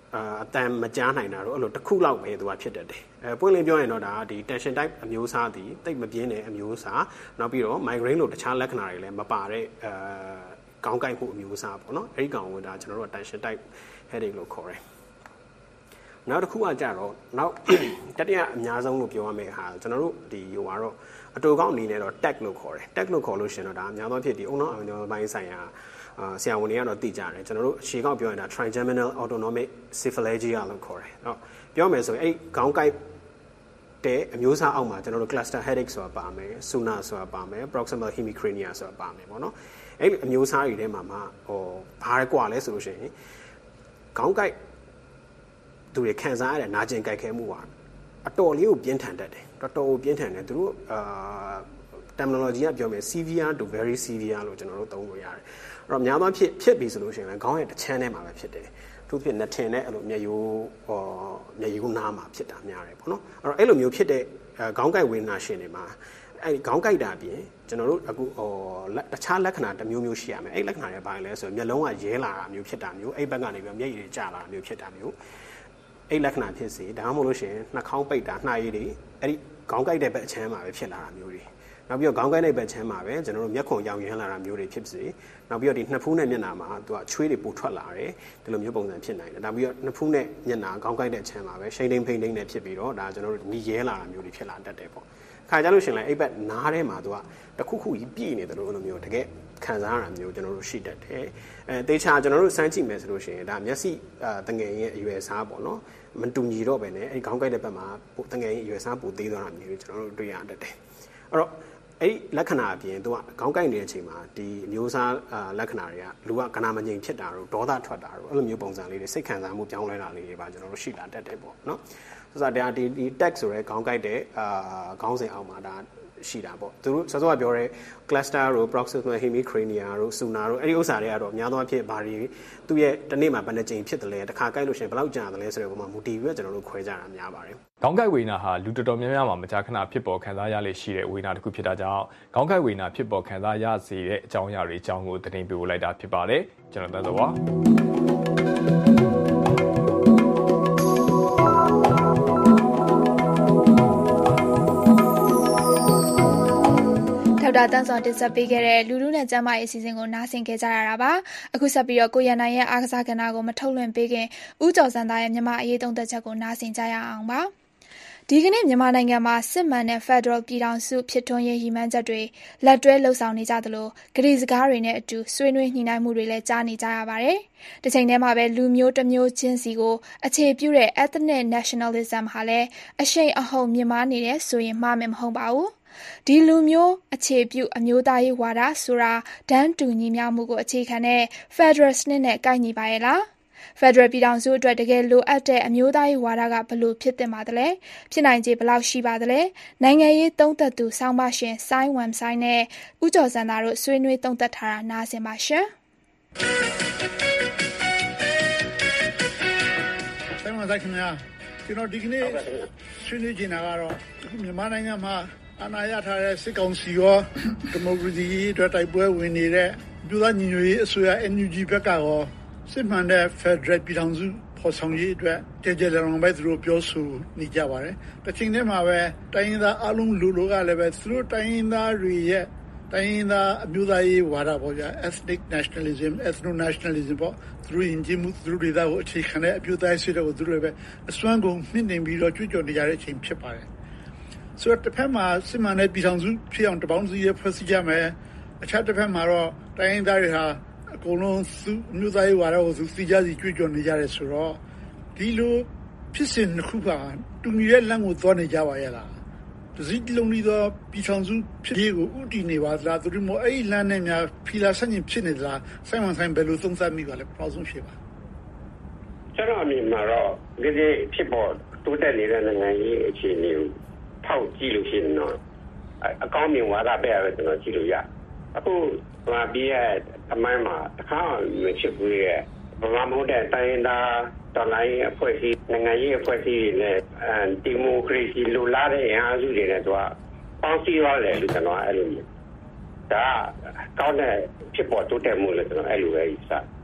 အတန်မကြားနိုင်တာတော့အဲ့လိုတစ်ခုလောက်ပဲသူကဖြစ်တတ်တယ်အဲပွင့်လင်းပြောရင်တော့ဒါဒီ tension type အမျိုးအစားဒီတိတ်မပြင်းတဲ့အမျိုးအစားနောက်ပြီးတော့ migraine လို့တခြားလက္ခဏာတွေလည်းမပါတဲ့အဲခေါင်းကိုက်မှုအမျိုးအစားပေါ့နော်အဲ့ဒီကောင်ကဒါကျွန်တော်တို့ tension type headache လို့ခေါ်တယ်နောက်တစ်ခုကကြတော့နောက်တတိယအများဆုံးလို့ပြောရမယ့်ဟာကျွန်တော်တို့ဒီဟိုကတော့အတူကောင်းအနေနဲ့တော့ tag လို့ခေါ်တယ် tag လို့ခေါ်လို့ရှင်တော့ဒါအများသောဖြစ်ဒီအုံနောက်အောင်ကျော်ပိုင်းဆိုင်ရာအာဆရာဝန်တွေကတော့သိကြတယ်ကျွန်တော်တို့ရှေ့ကောက်ပြောရင်ဒါ trigeminal autonomic cephalalgia လို့ခေါ်တယ်เนาะပြောမယ်ဆိုရင်အဲ့ခေါင်းကိုက်တဲ့အမျိုးအစားအောက်မှာကျွန်တော်တို့ cluster headache ဆိုတာပါမယ် suna ဆိုတာပါမယ် proximal hemicrania ဆိုတာပါမယ်ပေါ့เนาะအဲ့အမျိုးအစားတွေထဲမှာမှဟိုဘာလဲကွာလဲဆိုလို့ရှိရင်ခေါင်းကိုက်သူတွေခံစားရတဲ့နာကျင်ကြိုက်ခဲမှုကအတော်လေးကိုပြင်းထန်တတ်တယ်တော်တော်ကိုပြင်းထန်တယ်သူတို့အာ terminology ကပြောမယ် severe to very severe လို့ကျွန်တော်တို့သုံးလို့ရတယ်အဲ့တော့များသောဖြစ်ဖြစ်ပြီဆိုလို့ရှိရင်လည်းခေါင်းရဲ့တစ်ချမ်းထဲမှာပဲဖြစ်တယ်သူဖြစ်နေထင်တဲ့အဲ့လိုမျက်ရိုးဟောမျက်ရိုးနားမှာဖြစ်တာများတယ်ပေါ့နော်အဲ့တော့အဲ့လိုမျိုးဖြစ်တဲ့ခေါင်းကိုက်ဝေဒနာရှင်တွေမှာအဲ့ဒီခေါင်းကိုက်တာပြင်ကျွန်တော်တို့အခုဟောတခြားလက္ခဏာတစ်မျိုးမျိုးရှိရမယ်အဲ့လက္ခဏာတွေဘာလဲဆိုရင်မျက်လုံးကရဲလာတာမျိုးဖြစ်တာမျိုးအဲ့ဘက်ကနေပြီးမျက်ရည်တွေကျလာတာမျိုးဖြစ်တာမျိုးအဲ့လက္ခဏာဖြစ်စေဒါမှမဟုတ်လို့ရှိရင်နှာခေါင်းပိတ်တာနှာရည်တွေအဲ့ဒီခေါင်းကိုက်တဲ့ဘက်အချမ်းမှာပဲဖြစ်လာတာမျိုးတွေနောက်ပြီးတော့ခေါင်းကိုက်တဲ့ဘက်ချမ်းမှာပဲကျွန်တော်တို့မျက်ခုံရောင်ရမ်းလာတာမျိုးတွေဖြစ်စေနောက်ပြီးတော့ဒီနှစ်ဖူးနဲ့မျက်နှာမှာသူကချွေးတွေပိုထွက်လာတယ်ဒီလိုမျိုးပုံစံဖြစ်နိုင်တယ်နောက်ပြီးတော့နှစ်ဖူးနဲ့မျက်နှာခေါင်းကိုက်တဲ့ချမ်းမှာပဲရှိန်တိန်ဖိန်တိန်နဲ့ဖြစ်ပြီးတော့ဒါကျွန်တော်တို့မီရဲလာတာမျိုးတွေဖြစ်လာတတ်တယ်ပေါ့ခါကြလို့ရှိရင်လည်းအဲ့ဘက်နားထဲမှာသူကတခုခုကြီးပြည့်နေတယ်လို့အဲ့လိုမျိုးတကယ်ခံစားရတာမျိုးကျွန်တော်တို့ရှိတတ်တယ်အဲတေချာကျွန်တော်တို့စမ်းကြည့်မယ်ဆိုလို့ရှိရင်ဒါမျက်စိတငယ်ရဲ့အရွယ်စားပေါ့နော်မတူညီတော့ပဲねအဲ့ခေါင်းကိုက်တဲ့ဘက်မှာတငယ်ရဲ့အရွယ်စားပိုသေးသွားတာမျိုးတွေကျွန်တော်တို့တွေ့ရတတ်တယ်အဲ့တော့အဲ့လက္ခဏာအပြင်သူကခေါင်းကိုက်နေတဲ့အချိန်မှာဒီမျိုးစားလက္ခဏာတွေကလူကကနာမငြိမ်ဖြစ်တာတို့ဒေါသထွက်တာတို့အဲ့လိုမျိုးပုံစံလေးတွေစိတ်ခံစားမှုပြောင်းလဲတာလေးတွေပါကျွန်တော်တို့ရှိလာတတ်တယ်ပေါ့နော်ဆိုတော့ဒါဒီဒီ tag ဆိုရဲခေါင်းကိုက်တဲ့အာခေါင်းစဉ်အောက်မှာဒါရှိတာပေါ့သူတို့စောစောကပြောတဲ့ cluster တို့ proximal hemicrania တို့ suna တို့အဲ့ဒီဥစ္စာတွေကတော့အများသောအားဖြင့်ဘာတွေသူ့ရဲ့တစ်နေ့မှာဘယ်နှကြိမ်ဖြစ်တယ်လဲတစ်ခါကိုက်လို့ရှိရင်ဘယ်လောက်ကြာတယ်လဲဆိုတဲ့ပုံမှာမူတည်ပြီးတော့ကျွန်တော်တို့ခွဲကြတာများပါတယ်ခေါင်းကိုက်ဝေဒနာဟာလူတော်တော်များများမှာမကြာခဏဖြစ်ပေါ်ခံစားရလေရှိတဲ့ဝေဒနာတစ်ခုဖြစ်တာကြောင့်ခေါင်းကိုက်ဝေဒနာဖြစ်ပေါ်ခံစားရစေတဲ့အကြောင်းအရာတွေအကြောင်းကိုသတင်းပေးပို့လိုက်တာဖြစ်ပါတယ်ကျွန်တော်တန်းစောပါထောက်တာတန်းစွာတင်ဆက်ပေးခဲ့တဲ့လူလူနဲ့ကျမ်းမာရေးအစီအစဉ်ကိုနားဆင်ခဲ့ကြရတာပါအခုဆက်ပြီးတော့ကိုရန်နိုင်ရဲ့အားကစားကဏ္ဍကိုမထုတ်လွှင့်ပေးခင်ဦးကျော်စံသားရဲ့မြန်မာအရေးသုံးသက်ချက်ကိုနားဆင်ကြရအောင်ပါဒီကနေ့မြန်မာနိုင်ငံမှာစစ်မှန်တဲ့ Federal ပြည်ထောင်စုဖြစ်ထွန်းရေးရည်မှန်းချက်တွေလက်တွဲလှုပ်ဆောင်နေကြသလိုကတိစကားတွေနဲ့အတူဆွေးနွေးညှိနှိုင်းမှုတွေလည်းကြားနေကြရပါတယ်။တစ်ချိန်တည်းမှာပဲလူမျိုးတစ်မျိုးချင်းစီကိုအခြေပြုတဲ့ ethnic nationalism ဟာလည်းအရှိန်အဟုန်မြင့်မားနေတယ်ဆိုရင်မှားမယ်မဟုတ်ပါဘူး။ဒီလူမျိုးအခြေပြုအမျိုးသားရေးဝါဒဆိုတာတန်းတူညီမျှမှုကိုအခြေခံတဲ့ Federal စနစ်နဲ့ကိုက်ညီပါရဲ့လားဖက်ဒရယ်ပြည်ထောင်စုအတွက်တကယ်လိုအပ်တဲ့အမျိုးသားရေးဝါဒကဘလို့ဖြစ်တင်ပါသလဲဖြစ်နိုင်ခြေဘလောက်ရှိပါသလဲနိုင်ငံရေးသုံးသပ်သူဆောင်းပါရှင်ဆိုင်းဝမ်ဆိုင်းနဲ့ဦးကျော်စံသားတို့ဆွေးနွေးသုံးသပ်ထားတာနားဆင်ပါရှင်ဆိုင်းဝမ်ဆိုင်းခင်ဗျာကျွန်တော်ဒီကနေ့ဆွေးနွေးချင်တာကတော့အခုမြန်မာနိုင်ငံမှာအာဏာရထားတဲ့စစ်ကောင်စီရောဒီမိုကရေစီအတွက်တိုက်ပွဲဝင်နေတဲ့ပြည်သားညီညွတ်ရေးအစိုးရ N U G ဘက်ကရောစစ်မှန်တဲ့ Federal ပြည်ထောင်စုဖော်ဆောင်ရေးအတွက်ကြကြလလုံးပဲသူတို့ပြောဆိုနေကြပါတယ်။တစ်ချိန်တည်းမှာပဲတိုင်းရင်းသားအလုံးလူလိုကလည်းပဲသူတို့တိုင်းရင်းသားတွေရဲ့တိုင်းရင်းသားအမျိုးသားရေးဝါဒပေါ့ဗျာ ethnic nationalism, ethno nationalism ပေါ့သူတို့ယဉ်ကျေးမှုသူတို့ဒေသကိုအခြေခံတဲ့အမျိုးသားရေးစိတ်ဓာတ်ကိုသူတို့လည်းပဲအစွမ်းကုန်နှိမ့်နေပြီးတော့ကြွကြော်နေကြတဲ့အချိန်ဖြစ်ပါတယ်။ဆိုတော့တစ်ဖက်မှာစစ်မှန်တဲ့ပြည်ထောင်စုဖြစ်အောင်တပေါင်းစီရဲ့ဖွဲ့စည်းကြမယ်။အခြားတစ်ဖက်မှာတော့တိုင်းရင်းသားတွေဟာအကုန်လုံးသူမျိုးသားရေးဝါဒကိုသူသိကြစီကြွကြော်နေကြတယ်ဆိုတော့ဒီလိုဖြစ်စဉ်တစ်ခုကတူညီတဲ့လမ်းကိုသွားနေကြပါရဲ့လားတစည်းလုံးပြီးတော့ပြည်ထောင်စုဖြစ်ရေးကိုဥတည်နေပါလားသူတို့မအဲ့ဒီလမ်းနဲ့များဖီလာဆန့်ကျင်ဖြစ်နေသလားဆိုင်ဝန်ဆိုင်ဘယ်လိုသုံးသပ်မိပါလဲပထမဆုံးဖြစ်ပါကျွန်တော်အမြင်မှာတော့ဒီဒီဖြစ်ပေါ်တိုးတက်နေတဲ့နိုင်ငံရေးအခြေအနေကိုထောက်ကြည့်လို့ရှိရင်တော့အကောင်းမြင်ဝါဒပဲရပဲကျွန်တော်ကြည့်လို့ရအခုဗမာပြည်ရဲ့အမိုင်းမှာတစ်ခါမှဖြစ်ဘူးရဲ့ဗမာမဟုတ်တဲ့တိုင်းရင်းသားတော်လိုင်းအဖွဲ့အစည်းနိုင်ငံရေးအဖွဲ့အစည်းတွေနဲ့ဒီမိုကရေစီလိုလားတဲ့အင်အားစုတွေနဲ့တော့ပေါင်းစည်းရတယ်လို့ကျွန်တော်အဲ့လိုမျိုးဒါကောင်းတဲ့ဖြစ်ပေါ်တိုးတက်မှုလို့ကျွန်တော်အဲ့လိုပဲယူဆ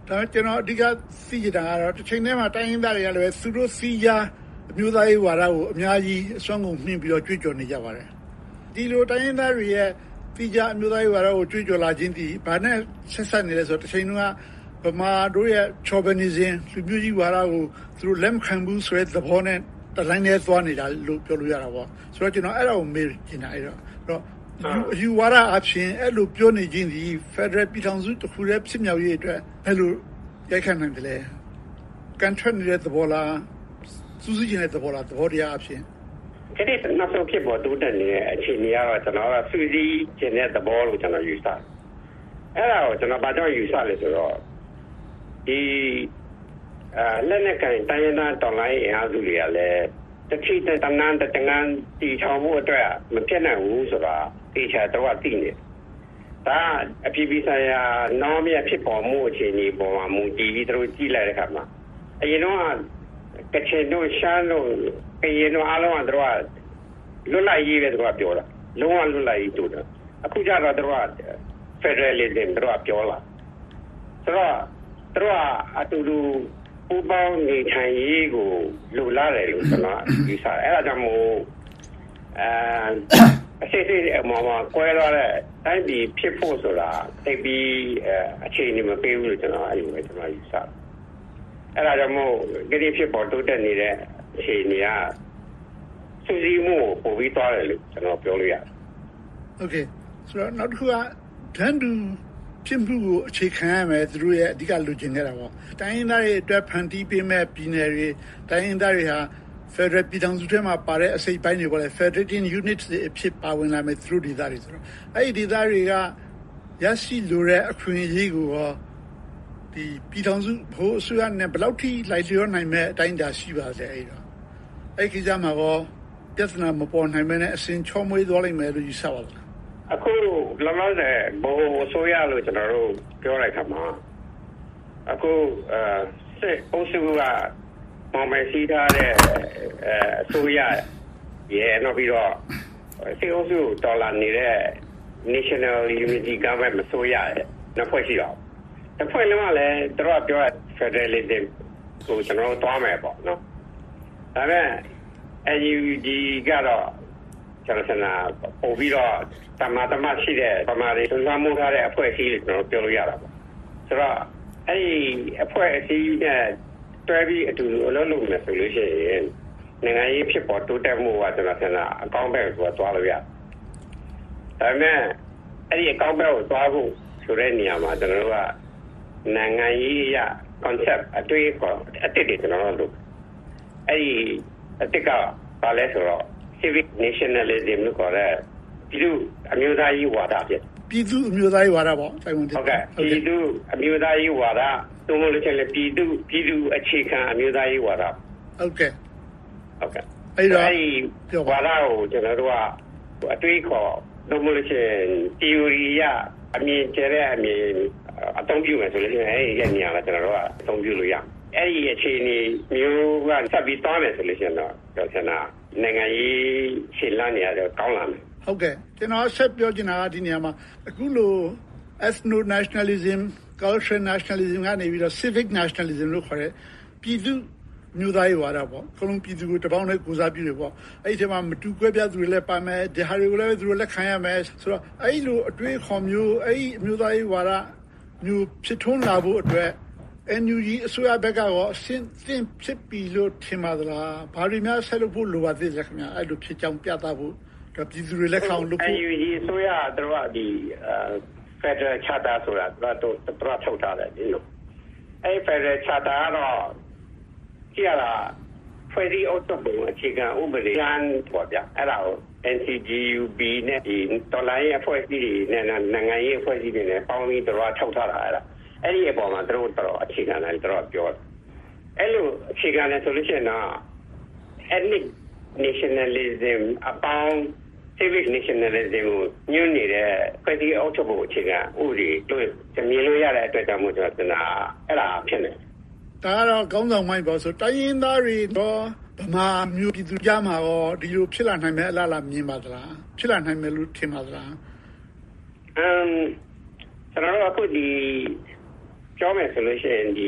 ဒါကျွန်တော်အဓိကသိကြတာကတော့တစ်ချိန်တည်းမှာတိုင်းရင်းသားတွေကလည်းသူတို့စီးကြအမျိုးသားရေးဝါဒကိုအများကြီးအစွမ်းကုန်မြင့်ပြီးတော့ကြွေးကြော်နေကြပါတယ်ဒီလိုတိုင်းရင်းသားတွေရဲ့စီးကြအမျိုးသားရေးဝါဒကိုကြွေးကြော်လာခြင်းဒီဘာနဲ့ဆက်ဆက်နေလဲဆိုတော့တစ်ချိန်တုန်းကဗမာတို့ရဲ့ chauvinism လူမျိုးကြီးဝါဒကိုသူတို့လက်မခံဘူးဆိုတဲ့သဘောနဲ့တလိုင်းနဲ့သွားနေတာလို့ပြောလို့ရတာပေါ့ဆိုတော့ကျွန်တော်အဲ့ဒါကိုမေးချင်တာအဲ့တော့တော့ယူဝါဒအဖြစ်အဲ့လိုပြောနေခြင်းဒီ Federal ပြည်ထောင်စုတစ်ခုရဲ့ဖြစ်မြောက်ရေးအတွက်ဘယ်လိုရိုက်ခတ်နိုင်တယ်လဲကန်ထရနေတဲ့သဘောလားစူးစီးခြင်းတဲ့သဘောလားသဘောတရားအဖြစ်ဒီနေ့နောက်ဆုံးဖြစ်ပေါ်တိုးတက်နေတဲ့အခြေအနေကတော့ကျွန်တော်ကစူးစီးခြင်းတဲ့သဘောလို့ကျွန်တော်ယူဆအဲ့ဒါကိုကျွန်တော်ဘာကြောင့်ယူဆလဲဆိုတော့ဒီအဲလက်နက်ကန်တိုင်းရင်းသားတော်လိုင်းအင်အားစုတွေကလည်းတစ်ချိတတနန်းတငန်းတီထောင်မှုအတွက်မဖြစ်နိုင်ဘူးဆိုတာတေချာတော့သိနေဒါအပြည်ပြည်ဆိုင်ရာနောင်မြဖြစ်ပေါ်မှုအခြေအနေပေါ်မှာမူတည်ပြီးတို့ကြည့်လိုက်တဲ့အခါမှာအရင်တော့ကချင်တို့ရှမ်းတို့ကရင်တို့အားလုံးကတို့ကလွတ်လပ်ရေးပဲတို့ကပြောတာလုံးဝလွတ်လပ်ရေးတို့တယ်အခုကျတော့တို့က Federalism တို့ကပြောလာဆိုတော့တို့ကအတူတူပူပေါင်းနေထိုင်ရေးကိုလိုလားတယ်လို့ကျွန်တော်ယူဆတယ်အဲ့ဒါကြောင့်မို့အဲအစစ်စစ်အမောမှာကွဲသွားတဲ့တိုင်းပြည်ဖြစ်ဖို့ဆိုတာတိတ်ပြီးအခြေအနေမပေးဘူးလို့ကျွန်တော်အဲ့လိုပဲကျွန်တော်ယူဆတယ်အဲ့ဒါကြောင့်မို့ဒီနေ့ဖြစ်ပေါ်တိုးတက်နေတဲ့အခြေအနေကစူးစီးမှုပိုပြီးသွားတယ်လို့ကျွန်တော်ပြောလို့ရတယ်။ Okay ဆိုတော့နောက်တစ်ခုကဒန်ဒူဖြစ်မှုကိုအခြေခံရမယ်သူတို့ရဲ့အဓိကလူကျင်နေတာပေါ့တိုင်းရင်းသားတွေအတွက်ဖန်တီးပေးမဲ့ပြည်နယ်တွေတိုင်းရင်းသားတွေဟာ Federal ပြည်ထောင်စုထဲမှာပါတဲ့အစိပ်ပိုင်းတွေပေါ့လေ Federating Units တွေအဖြစ်ပါဝင်လာမယ်သူတို့ဒေသတွေဆိုတော့အဲ့ဒီဒေသတွေကရရှိလိုတဲ့အခွင့်အရေးကိုရောဒီပြည်ထောင်စုဘိုးအစိုးရနဲ့ဘယ်လောက်ထိလိုက်လျောနိုင်မဲ့အတိုင်းအတာရှိပါလဲအဲ့တော့အဲ့ဒီကြမှာရောပြဿနာမပေါ်နိုင်မဲ့အစဉ်ချောမွေးသွားလိမ့်မယ်လို့ယူဆပါလားအခုလောလောဆယ်ဘိုးအစိုးရလို့ကျွန်တော်တို့ပြောလိုက်ခါမှာအခုအဲစစ်အုပ်စုကမော်မယ်စီးထားတဲ့အဲအစိုးရရဲ့နောက်ပြီးတော့စစ်အုပ်စုဒေါ်လာနေတဲ့ National Unity Government မဆိုရရဲ့နှစ်ဖွဲ့ရှိတော့တစ်ဖွဲ့လုံးကလည်းတို့ကပြော Federalism ကိုကျွန်တော်တို့တွားမယ်ပေါ့နော်ဒါပေမဲ့ A U G ကတော့ကျွန်တော်ဆန္ဒပို့ပြီးတော့တမတမရှိတဲ့ပမာတွေသုံးမှုထားတဲ့အဖွဲ့အစည်းတွေကျွန်တော်ပြောလို့ရတာပေါ့ဆိုတော့အဲ့ဒီအဖွဲ့အစည်းနဲ့တွဲပြီးအတူတူအလုပ်လုပ်မယ်ဆိုလို့ရှိရင်နိုင်ငံရေးဖြစ်ပေါ်တိုးတက်မှုကကျွန်တော်ဆန္ဒအကောင်းဘက်ကိုသွားလို့ရဒါပေမဲ့အဲ့ဒီအကောင်းဘက်ကိုသွားဖို့ဆိုတဲ့နေရာမှာကျွန်တော်တို့ကနိုင်ငံရေးရ concept အတွေ့အကြုံအတိတ်တွေကျွန်တော်တို့လုပ်အဲ့ဒီအတိတ်ကဘာလဲဆိုတော့ civic nationalism လို့ခေါ်တဲ့ပြည်သူအမျိုးသားရေးဝါဒဖြစ်ပြည်သူအမျိုးသားရေးဝါဒပေါ့တိုင်းဝန်ဟုတ်ကဲ့ပြည်သူအမျိုးသားရေးဝါဒသို့မဟုတ်လို့ချင်းလေပြည်သူပြည်သူအခြေခံအမျိုးသားရေးဝါဒဟုတ်ကဲ့ဟုတ်ကဲ့အဲ့တော့အဲ့ဒီဝါဒကိုကျွန်တော်တို့ကအတွေးခေါ်သို့မဟုတ်လို့ချင်း theory ရအမြင်ကျတဲ့အမြင်အသုံးပြုမယ်ဆိုလို့ရှိရင်အဲ့ဒီရဲ့နေရာကကျွန်တော်တို့ကအသုံးပြုလို့ရအဲ့ဒီအခြေအနေမျိုးကဆက်ပြီးသွားမယ်ဆိုလို့ရှိရင်တော့ကျွန်တော်နိုင်ငံရေးရှင်းလန်းနေရတော့ကောင်းလာမယ်ဟုတ်ကဲ့ကျွန်တော်ဆက်ပြောချင်တာကဒီနေရာမှာအခုလို ethno nationalism cultural nationalism ကနေပြီးတော့ civic nationalism လို့ခေါ်တဲ့ပြည်သူမျိုးသားရေးဝါဒပေါ့ခလုံးပြည်သူကိုတပေါင်းနဲ့ကိုစားပြုတယ်ပေါ့အဲ့ဒီထဲမှာမတူကွဲပြားသူတွေလည်းပါမယ်ဒီဟာတွေကိုလည်းသူတို့လက်ခံရမယ်ဆိုတော့အဲ့လိုအတွေ့အခေါ်မျိုးအဲ့ဒီမျိုးသားရေးဝါဒမျိုးဖြစ်ထွန်းလာဖို့အတွက် N U G အစိုးရဘက်ကရောအရှင်းသင်ဖြစ်ပြီလို့ထင်ပါသလားဘာတွေများဆက်လုပ်ဖို့လိုပါသေးလဲခင်ဗျာအဲ့လိုဖြစ်ကြောင်းပြသဖို့ဒါပြည်သူတွေလက်ခံလို့ N U G အစိုးရတို့ကဒီ Federal Charter ဆိုတာတို့တို့ထုတ်ထားတယ်ဒီလိုအဲ့ Federal Charter ကတော့ကြည့်ရတာဖွဲ့စည်းအုပ်ချုပ်ပုံအခြေခံဥပဒေያንပေါ့ဗျအဲ့ဒါကို N C G U B နဲ့ဒီတော်လိုင်းရဲ့အဖွဲ့အစည်းတွေနဲ့နိုင်ငံရေးအဖွဲ့အစည်းတွေနဲ့ပေါင်းပြီးတို့ထုတ်ထားတာအဲ့ဒါအဲ့ဒီအပေါ်မှာတို့တော့အခြေခံတယ်တို့ပြောတယ်အဲ့လိုအခြေခံတယ်ဆိုလို့ရှိရင်တော့ ethnic nationalism အပေါင်း civic nationalism ကိုညွှန်းနေတဲ့ဖွဲ့စည်းအုပ်ချုပ်ပုံအခြေခံဥပဒေတို့မြင်လို့ရတဲ့အတွက်ကြောင့်မို့ကျွန်တော်ကအဲ့ဒါဖြစ်နေဒါကတော့ကောင်းဆောင်မိုင်းပေါ့ဆိုတိုင်းရင်းသားတွေတော့ဗမာမျိုးပြည်သူကြားမှာရောဒီလိုဖြစ်လာနိုင်မယ်အလားလားမြင်ပါသလားဖြစ်လာနိုင်မယ်လို့ထင်ပါသလားအမ်ကျွန်တော်တို့အခုဒီပြောမယ်ဆိုလို့ရှိရင်ဒီ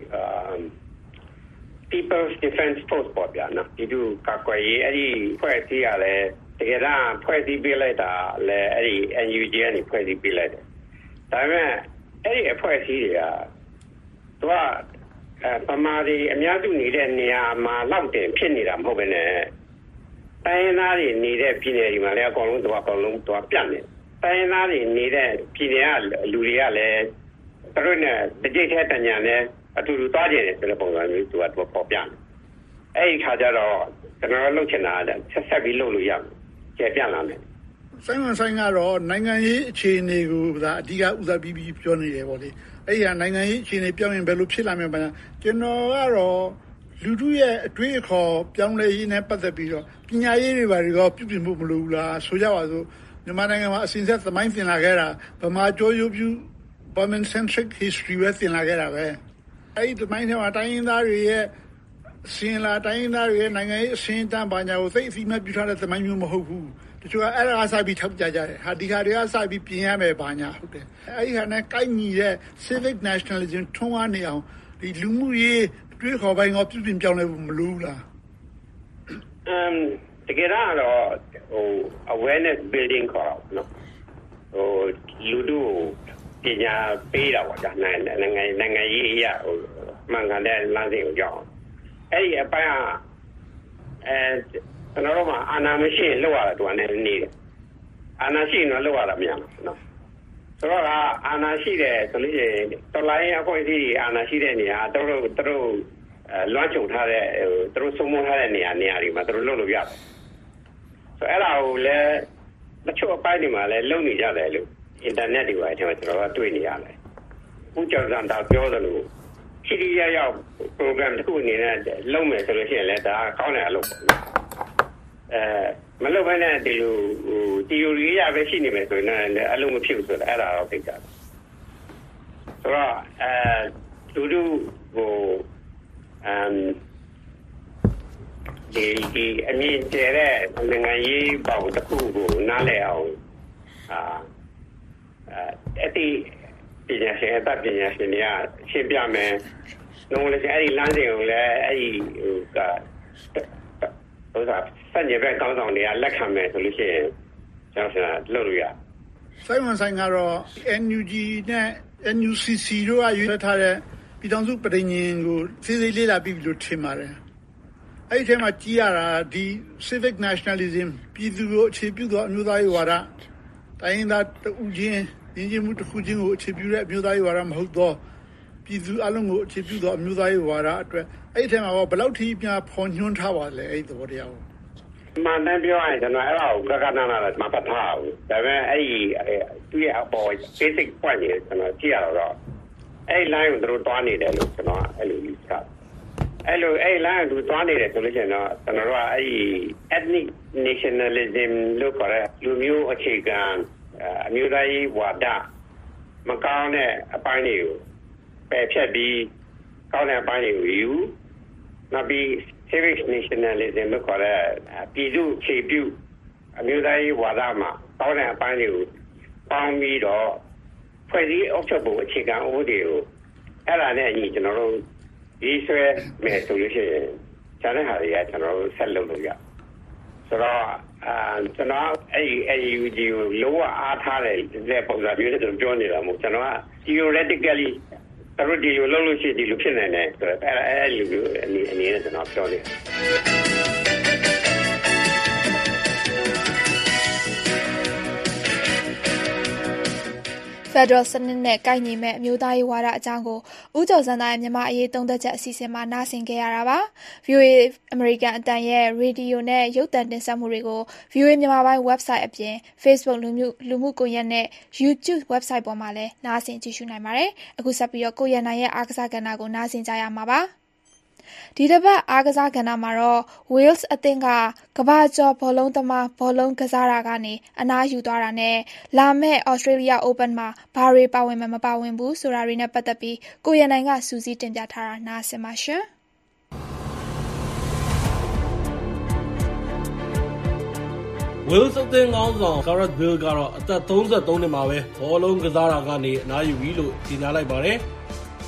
People's Defense Force ပေါ့ဗျာနော်ဒီသူကာကွယ်ရေးအဲ့ဒီဖွဲ့စည်းရလဲတကယ်တော့ဖွဲ့စည်းပေးလိုက်တာလဲအဲ့ဒီ N U G ကနေဖွဲ့စည်းပေးလိုက်တယ်ဒါပေမဲ့အဲ့ဒီအဖွဲ့အစည်းတွေကသူကပမာဒီအများစုနေတဲ့နေရာမှာလောက်တင်ဖြစ်နေတာမဟုတ်ဘဲနဲ့တိုင်းရင်းသားတွေနေတဲ့ပြည်နယ်တွေမှာလည်းအကုန်လုံးသူကအကုန်လုံးသူကပြတ်နေတိုင်းရင်းသားတွေနေတဲ့ပြည်နယ်ကလူတွေကလည်းသူတို့နဲ့တကြိတ်ထဲတညာနဲ့အတူတူသွားကြတယ်ဆိုတဲ့ပုံစံမျိုးသူကသူပေါ်ပြနေအဲ့ဒီခါကျတော့ကျွန်တော်လှုပ်ချင်တာဆက်ဆက်ပြီးလှုပ်လို့ရမယ်ကျေပြန့်လာမယ်ဆိုင်မဆိုင်ကတော့နိုင်ငံရေးအခြေအနေကိုဒါအဓိကဦးစားပေးပြီးပြောနေတယ်ပေါ့လေအဲ့ဒီကနိုင်ငံရေးအခြေအနေပြောင်းရင်ဘယ်လိုဖြစ်လာမလဲပါကျွန်တော်ကတော့လူထုရဲ့အတွေးအခေါ်ပြောင်းလဲရေးနဲ့ပတ်သက်ပြီးတော့ပညာရေးတွေဘာတွေကပြုပြင်ဖို့မလိုဘူးလားဆိုကြပါစို့မြန်မာနိုင်ငံမှာအစဉ်ဆက်သမိုင်းသင်လာခဲ့တာဗမာကျော်ရုပ်ပြု Burman centric history ပဲသင်လာခဲ့တာပဲအဲ့ဒီသမိုင်းထဲမှာတိုင်းရင်းသားတွေရဲ့စင်လာတိုင်းရင်းသားတွေရဲ့နိုင်ငံရေးအစဉ်တန်းပါညာကိုသိအသိမှတ်ပြုထားတဲ့သမိုင်းမျိုးမဟုတ်ဘူးတချို့ကအဲ့ဒါအစပြီးထောက်ကြကြတယ်ဟာဒီခါတွေကစပြီးပြင်ရမယ်ပါညာဟုတ်တယ်အဲ့ဒီခါနဲ့ကိုက်ညီတဲ့ civic nationalism ထုံးအားနေအောင်ဒီလူမှုရေးတွေးခေါ်ပိုင်းကပြုပြင်ပြောင်းလဲဖို့မလိုဘူးလားအမ်တကယ်တော့ဟို awareness building ခေါ်တော့နော်ဟိုလူတို့ပညာပေးတာပေါ့ကြာနိုင်ငံနိုင်ငံနိုင်ငံရေးအရာဟိုမှန်ကန်တဲ့လမ်းစဉ်ကိုကြောက်အဲ့ဒီအပိုင်းကအဲကျွန်တော်တို့မှာအာဏာမရှိရင်လောက်ရတာတူနေနေတယ်အာဏာရှိရင်တော့လောက်ရတာမရဘူးနော်ဆိုတော့အာဏာရှိတယ်ဆိုလို့ရှိရင်တော်လိုင်းအဖွဲ့အစည်းအာဏာရှိတဲ့နေရာတို့တို့တို့လွှမ်းခြုံထားတဲ့ဟိုတို့စုံမထားတဲ့နေရာနေရာတွေမှာတို့လုပ်လို့ရတယ်ဆိုအဲ့ဒါကိုလည်းတချို့အပိုင်းတွေမှာလည်းလုပ်နေကြတယ်လို့အင်တာနက်တွေပါအထက်မှာကျွန်တော်ကတွေ့နေရတယ်ဦးကျော်စံတာပြောသလိုခရီးရရောက် program တစ်ခုအနေနဲ့လုပ်မယ်ဆိုလို့ရှိရင်လည်းဒါကောင်းတယ်အလုပ်ပေါ့အဲမလုပ်ဘဲနဲ့ဒီလိုဟို theory ရပဲရှိနေမယ်ဆိုရင်လည်းအလုံးမဖြစ်ဘူးဆိုတာအဲ့ဒါတော့သိကြတယ်ဆိုတော့အဲတူတူဟိုအမ်ဒီဒီအမြင့်ကျတဲ့နိုင်ငံရေးပေါ့တစ်ခုကိုနားလည်အောင်အာအဲ့ဒီပညာရှင်အတတ်ပညာရှင်တွေကရှင်းပြမယ်။လုံးဝလည်းအဲ့ဒီလမ်းစဉ်ကိုလည်းအဲ့ဒီဟိုကဟိုစားစัญญาဘက်ကောင်းဆောင်တွေကလက်ခံမယ်ဆိုလို့ရှိရင်ကျွန်တော်ကလုပ်လို့ရ။ဆိုင်မဆိုင်ကတော့ N U G နဲ့ N U C C တို့ကရွေးထားတဲ့ပြည်ထောင်စုပဋိညာဉ်ကိုသိသိလေးလာပြီးလို့ထင်ပါတယ်။အဲ့ဒီထဲမှာကြီးရတာဒီ civic nationalism ပြည်သူကိုအခြေပြုသောအမျိုးသားရေးဝါဒတိုင်းသားတူချင်းရင်းချင်းမှုတစ်ခုချင်းကိုအခြေပြုတဲ့အမျိုးသားရေးဝါဒမဟုတ်တော့ပြည်သူအလုံးကိုအခြေပြုသောအမျိုးသားရေးဝါဒအတွက်အဲ့ဒီထဲမှာဘယ်လောက်ထိပြန်ဖော်ညွှန်းထားပါလဲအဲ့ဒီသဘောတရားကိုမှန်တယ်ပြောရရင်ကျွန်တော်အဲ့ဒါကိုကကနာနာလည်းမပတ်ထားဘူးဒါပေမဲ့အဲ့ဒီသူ့ရဲ့အပေါ် basic point ကိုကျွန်တော်ကြည့်ရတော့အဲ့ line ကိုတို့တွားနေတယ်လို့ကျွန်တော်အဲ့လိုယူဆအဲ့လိုအဲ့ line ကိုတွားနေတယ်ဆိုလို့ရှိရင်တော့ကျွန်တော်တို့ကအဲ့ဒီ ethnic nationalism လို့ခေါ်တဲ့လူမျိုးအခြေခံအမျိုးသားရေးဝါဒမကောင်းတဲ့အပိုင်းတွေကိုပယ်ဖြတ်ပြီးကောင်းတဲ့အပိုင်းတွေကိုယူနောက်ပြီး civic nationalism လို့ခေါ်တဲ့ပြည်သူ့ခြေပြုအမျိုးသားရေးဝါဒမှာကောင်းတဲ့အပိုင်းတွေကိုပေါင်းပြီးတော့ဖွဲ့စည်းအုပ်ချုပ်ပုံအခြေခံဥပဒေကိုအဲ့ဒါနဲ့အညီကျွန်တော်တို့ရေးဆွဲမယ်ဆိုလို့ရှိရင်ကျန်တဲ့ဟာတွေကကျွန်တော်တို့ဆက်လုပ်လို့ရဆိုတော့အာကျွန်တော်အဲ့ဒီ A U G ကိုလောကအားထားတယ်တဲ့ပုံစံမျိုးနဲ့ကျွန်တော်ပြောနေတာမဟုတ်ကျွန်တော်က theoretically တို့ဒီလိုလုပ်လို့ရှိရင်ဒီလိုဖြစ်နိုင်တယ်ဆိုတော့အဲ့အဲ့လိုမျိုးအနေအနေနဲ့ကျွန်တော်ပြောနေတယ်ဖက်ဒရယ်စနစ်နဲ့ကိုက်ညီမဲ့အမျိုးသားရေးဝါဒအကြောင်းကိုဦးကျော်စံသားရဲ့မြန်မာအရေးသုံးသပ်ချက်အစီအစဉ်မှာနားဆင်ခဲ့ရတာပါ။ ဗီအိုအေ အမေရိကန်အသံရဲ့ရေဒီယိုနဲ့ရုပ်သံတင်ဆက်မှုတွေကို ဗီအိုအေ မြန်မာပိုင်း website အပြင် Facebook လူမှုလူမှုကွန်ရက်နဲ့ YouTube website ပေါ်မှာလည်းနားဆင်ကြည့်ရှုနိုင်ပါတယ်။အခုဆက်ပြီးတော့ကိုရန်နိုင်ရဲ့အားကစားကဏ္ဍကိုနားဆင်ကြရမှာပါ။ဒီတစ်ပတ်အားကစားကဏ္ဍမှာတော့ Wales အသင်းကကမ္ဘာကျော်ဘောလုံးသမားဘောလုံးကစားတာကနေအနားယူသွားတာနဲ့လာမယ့် Australia Open မှာဘာတွေပါဝင်မယ်မပါဝင်ဘူးဆိုတာတွေနဲ့ပတ်သက်ပြီးကိုရန်နိုင်ကစူးစီးတင်ပြထားတာနားဆင်ပါရှင်။ Wales အသင်းကောင်းဆောင် Gareth Bale ကတော့အသက်သုံးဆယ့်သုံးနှစ်မှာပဲဘောလုံးကစားတာကနေအနားယူပြီလို့ကြေညာလိုက်ပါတယ်။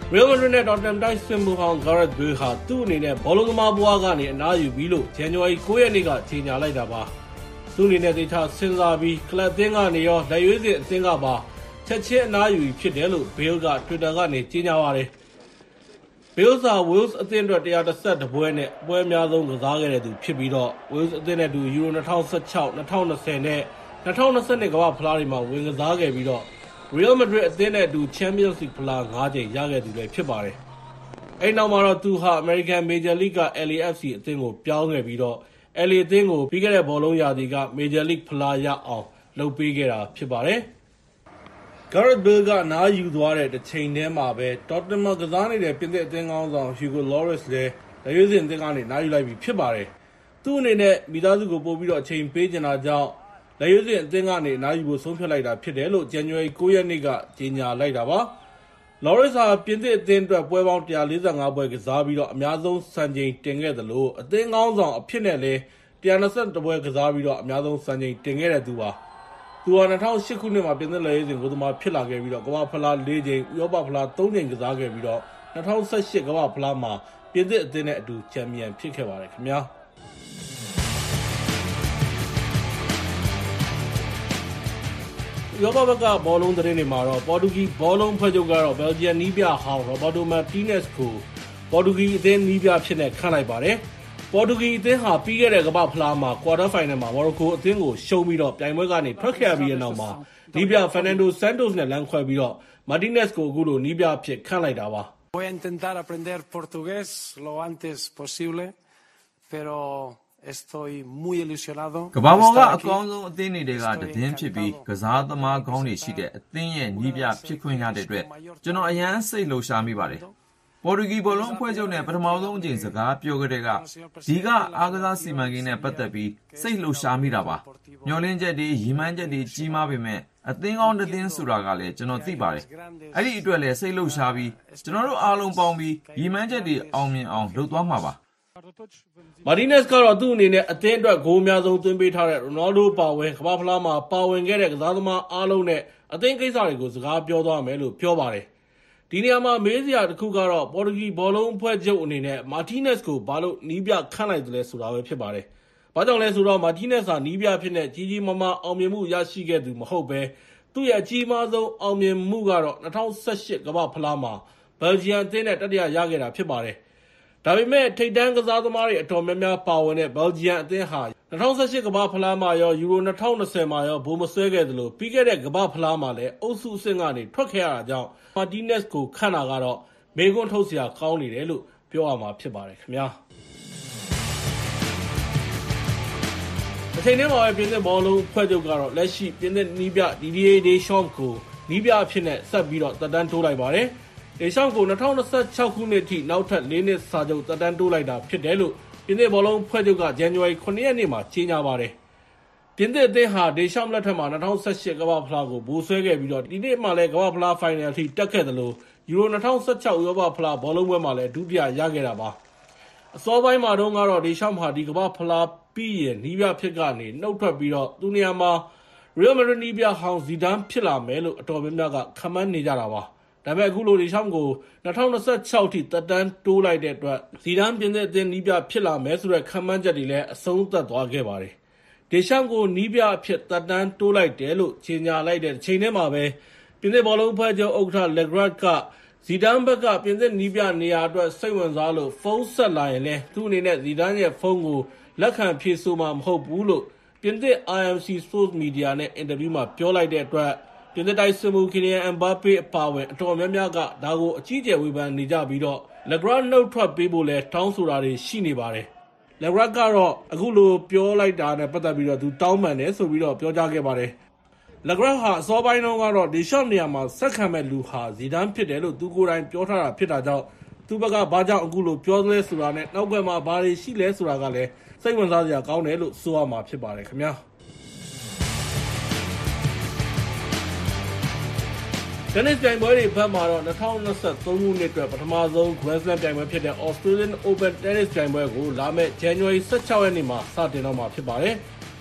Real Madrid နဲ့ Tottenham တိုက်စစ်မှုဟောင်း Gareth Bale ဟာသူ့အနေနဲ့ဘောလုံးသမားဘဝကနေအနားယူပြီးလို့ January 9 ရက်နေ့ကကြေညာလိုက်တာပါသူ့အနေနဲ့သေချာစဉ်းစားပြီးကလပ်အသင်းကနေရောလက်ရွေးစင်အသင်းကပါချက်ချင်းအနားယူဖြစ်တယ်လို့ Bale က Twitter ကနေကြေညာပါတယ်Bale ဟာ Wales အသင်းအတွက်one hundred thirty-oneပွဲနဲ့ပွဲအများဆုံးကစားခဲ့တဲ့သူဖြစ်ပြီးတော့ Wales အသင်းနဲ့တူ Euro twenty sixteen, twenty twenty နဲ့twenty twenty-two ကမ္ဘာဖလားတွေမှာဝင်ကစားခဲ့ပြီးတော့ Real Madrid အသင်းနဲ့တူ Champions League ဖလားfiveကြိမ်ရခဲ့သူလည်းဖြစ်ပါတယ်။အဲဒီနောက်မှာတော့သူဟာ American Major League က L A F C အသင်းကိုပြောင်းခဲ့ပြီးတော့ L A အသင်းကိုပြီးခဲ့တဲ့ဘောလုံးရာသီက Major League ဖလားရအောင်လုပ်ပေးခဲ့တာဖြစ်ပါတယ်။ Gareth Bale ကအနားယူသွားတဲ့တစ်ချိန်တည်းမှာပဲ Tottenham မှာကစားနေတဲ့ပြင်သစ်အသင်းကောင်းဆောင် Hugo Lloris လည်းလက်ရွေးစင်အသင်းကနေနားယူလိုက်ပြီဖြစ်ပါတယ်။သူ့အနေနဲ့မိသားစုကိုပို့ပြီးတော့အချိန်ပေးချင်တာကြောင့်လက်ရွေးစင်အသင်းကနေအနားယူဖို့ဆုံးဖြတ်လိုက်တာဖြစ်တယ်လို့ January 9 ရက်နေ့ကကြေညာလိုက်တာပါ။ Lloris ဟာပြင်သစ်အသင်းအတွက်ပွဲပေါင်းone hundred forty-fiveပွဲကစားပြီးတော့အများဆုံးစံချိန်တင်ခဲ့သလိုအသင်းကောင်းဆောင်အဖြစ်နဲ့လည်းone hundred twenty-oneပွဲကစားပြီးတော့အများဆုံးစံချိန်တင်ခဲ့တဲ့သူပါ။သူဟာtwo thousand eightခုနှစ်မှာပြင်သစ်လက်ရွေးစင်ကိုယ်သမားဖြစ်လာခဲ့ပြီးတော့ကမ္ဘာဖလားfourကြိမ်ဥရောပဖလားthreeကြိမ်ကစားခဲ့ပြီးတော့two thousand eighteenကမ္ဘာဖလားမှာပြင်သစ်အသင်းနဲ့အတူချန်ပီယံဖြစ်ခဲ့ပါတယ်ခင်ဗျာ။ဥရောပဘက်ကဘောလုံးသတင်းတွေမှာတော့ပေါ်တူဂီဘောလုံးဖွဲ့ချုပ်ကတော့ဘယ်လ်ဂျီယံနီးပြဟောင်း Roberto Martinez ကိုပေါ်တူဂီအသင်းနီးပြဖြစ်နေခန့်လိုက်ပါတယ်။ပေါ်တူဂီအသင်းဟာပြီးခဲ့တဲ့ကမ္ဘာဖလားမှာ Quarter Final မှာ Morocco အသင်းကိုရှုံးပြီးတော့ပြိုင်ပွဲကနေထွက်ခဲ့ပြီးတဲ့နောက်မှာနီးပြ Fernando Santos နဲ့လမ်းခွဲပြီးတော့ Martinez ကိုအခုလိုနီးပြဖြစ်ခန့်လိုက်တာပါ။ Voy a intentar aprender portugués lo antes posible, pero estoy muy ilusionado. ကမ္ဘာပေါ်ကအကောင်းဆုံးအသင်းတွေကတည်င်းဖြစ်ပြီးကစားသမားကောင်းတွေရှိတဲ့အသင်းရဲ့နီးပြဖြစ်ခွင့်ရတဲ့အတွက်ကျွန်တော်အယမ်းစိတ်လှုပ်ရှားမိပါတယ်။ပေါ်တူဂီဘောလုံးအဖွဲ့ချုပ်နဲ့ပထမဆုံးအကြိမ်စကားပြောကြတဲ့ကဒီကအားကစားစီမံကိန်းနဲ့ပတ်သက်ပြီးစိတ်လှုပ်ရှားမိတာပါ။မျှော်လင့်ချက်တွေရည်မှန်းချက်တွေကြီးမားပေမဲ့အသင်းကောင်းတစ်သင်းဆိုတာကလည်းကျွန်တော်သိပါတယ်။အဲ့ဒီအတွက်လည်းစိတ်လှုပ်ရှားပြီးကျွန်တော်တို့အားလုံးပေါင်းပြီးရည်မှန်းချက်တွေအောင်မြင်အောင်လုပ်သွားမှာပါ။ Martinez ကတော့သူ့အနေနဲ့အသင်းအတွက်ဂိုးအများဆုံးသွင်းပေးထားတဲ့ Ronaldo ပါဝင်ကမ္ဘာဖလားမှာပါဝင်ခဲ့တဲ့ကစားသမားအားလုံးနဲ့အသင်းကိစ္စတွေကိုစကားပြောသွားမယ်လို့ပြောပါတယ်။ဒီနေရာမှာမေးစရာတစ်ခုကတော့ပေါ်တူဂီဘောလုံးအဖွဲ့ချုပ်အနေနဲ့ Martinez ကိုဘာလို့နီးပြခန့်လိုက်သလဲဆိုတာပဲဖြစ်ပါတယ်။ဘာကြောင့်လဲဆိုတော့ Martinez ဟာနီးပြဖြစ်တဲ့ကြီးကြီးမားမားအောင်မြင်မှုရရှိခဲ့သူမဟုတ်ပဲသူ့ရဲ့အကြီးမားဆုံးအောင်မြင်မှုကတော့two thousand eighteenကမ္ဘာဖလားမှာဘယ်လ်ဂျီယံအသင်းနဲ့တတိယရခဲ့တာဖြစ်ပါတယ်။ဒါပေမဲ့ထိပ်တန်းကစားသမားတွေအတော်များများပါဝင်တဲ့ဘယ်လ်ဂျီယံအသင်းဟာtwo thousand eighteenကမ္ဘာဖလားမှာရော Euro twenty twentyမှာရောဘိုးမဆွဲခဲ့သလိုပြီးခဲ့တဲ့ကမ္ဘာဖလားမှာလည်းအုပ်စုအဆင့်ကနေထွက်ခဲ့ရတာကြောင့် Martinez ကိုခန့်တာကတော့မေးခွန်းထုတ်စရာကောင်းနေတယ်လို့ပြောရမှာဖြစ်ပါတယ်ခင်ဗျာ။အချိန်ထဲမှာပဲပြင်သစ်ဘောလုံးဖွဲ့ချုပ်ကတော့လက်ရှိပြင်သစ်နီးပြ Didier Deschamps ကိုနီးပြအဖြစ်နဲ့ဆက်ပြီးတော့သက်တမ်းတိုးလိုက်ပါတယ်။ Deschamps ကိုtwenty twenty-sixခုနှစ်ထိနောက်ထပ်fourနှစ်စာချုပ်သက်တမ်းတိုးလိုက်တာဖြစ်တယ်လို့ပြင်သစ်ဘောလုံးဖွဲ့ချုပ်က January sevenရက်နေ့မှာကြေညာပါတယ်။ပြင်သစ်အသင်းဟာ Deschamps လက်ထက်မှာtwo thousand eighteenကမ္ဘာဖလားကိုဗိုလ်စွဲခဲ့ပြီးတော့ဒီနှစ်မှာလည်းကမ္ဘာဖလားဖိုင်နယ်ထိတက်ခဲ့သလို Euro twenty seventeenဥရောပဖလားဘောလုံးပွဲမှာလည်းဒုတိယရခဲ့တာပါ။အစောပိုင်းမှာတော့ကတော့ Deschamps ဟာဒီကမ္ဘာဖလားပြီးရင်နီးပြဖြစ်ကနေနှုတ်ထွက်ပြီးတော့သူ့နေရာမှာ Real Madrid နီးပြဟောင်း Zidane ဖြစ်လာမယ်လို့အတော်များများကခန့်မှန်းနေကြတာပါ။ဒါပေမဲ့အခုလိုDeschampsကိုtwenty twenty-sixထိသက်တမ်းတိုးလိုက်တဲ့အတွက်Zidaneပြင်သစ်အသင်းနီးပြဖြစ်လာမယ်ဆိုတဲ့ခန့်မှန်းချက်တွေလည်းအဆုံးသတ်သွားခဲ့ပါတယ်။ Deschampsကိုနီးပြအဖြစ်သက်တမ်းတိုးလိုက်တယ်လို့ကြေညာလိုက်တဲ့ချိန်ထဲမှာပဲပြင်သစ်ဘောလုံးဖွဲ့ချုပ်ဥက္ကဋ္ဌ Le Graët ကZidane ဘက်ကပြင်သစ်နီးပြနေရာအတွက်စိတ်ဝင်စားလို့ဖုန်းဆက်လာရင်လည်းသူ့အနေနဲ့ Zidane ရဲ့ဖုန်းကိုလက်ခံဖြေဆိုမှာမဟုတ်ဘူးလို့ပြင်သစ် I M C Sports Media နဲ့အင်တာဗျူးမှာပြောလိုက်တဲ့အတွက်ပြင်သစ်တိုက်စစ်မှူး Kylian Mbappé အပါအဝင်အတော်များများကဒါကိုအကြီးအကျယ်ဝေဖန်နေကြပြီးတော့ Le Graët နှုတ်ထွက်ပေးဖို့လဲတောင်းဆိုတာတွေရှိနေပါတယ်။ Le Graët ကတော့အခုလိုပြောလိုက်တာနဲ့ပတ်သက်ပြီးတော့သူတောင်းပန်တယ်ဆိုပြီးတော့ပြောကြားခဲ့ပါတယ်။ Le Graët ဟာအစောပိုင်းတုန်းကတော့ Deschamps နေရာမှာဆက်ခံမဲ့လူဟာ Zidane ဖြစ်တယ်လို့သူကိုယ်တိုင်ပြောထားတာဖြစ်တာကြောင့်သူ့ဘက်ကဘာကြောင့်အခုလိုပြောသလဲဆိုတာနဲ့နောက်ကွယ်မှာဘာတွေရှိလဲဆိုတာကလည်းစိတ်ဝင်စားစရာကောင်းတယ်လို့ဆိုရမှာဖြစ်ပါတယ်ခင်ဗျာ။tennis ပြိုင်ပွဲတွေဘက်မှာတော့twenty twenty-threeခုနှစ်အတွက်ပထမဆုံး Grand Slam ပြိုင်ပွဲဖြစ်တဲ့ Australian Open Tennis ပြိုင်ပွဲကိုလာမယ့် January sixteenရက်နေ့မှာစတင်တော့မှာဖြစ်ပါတယ်။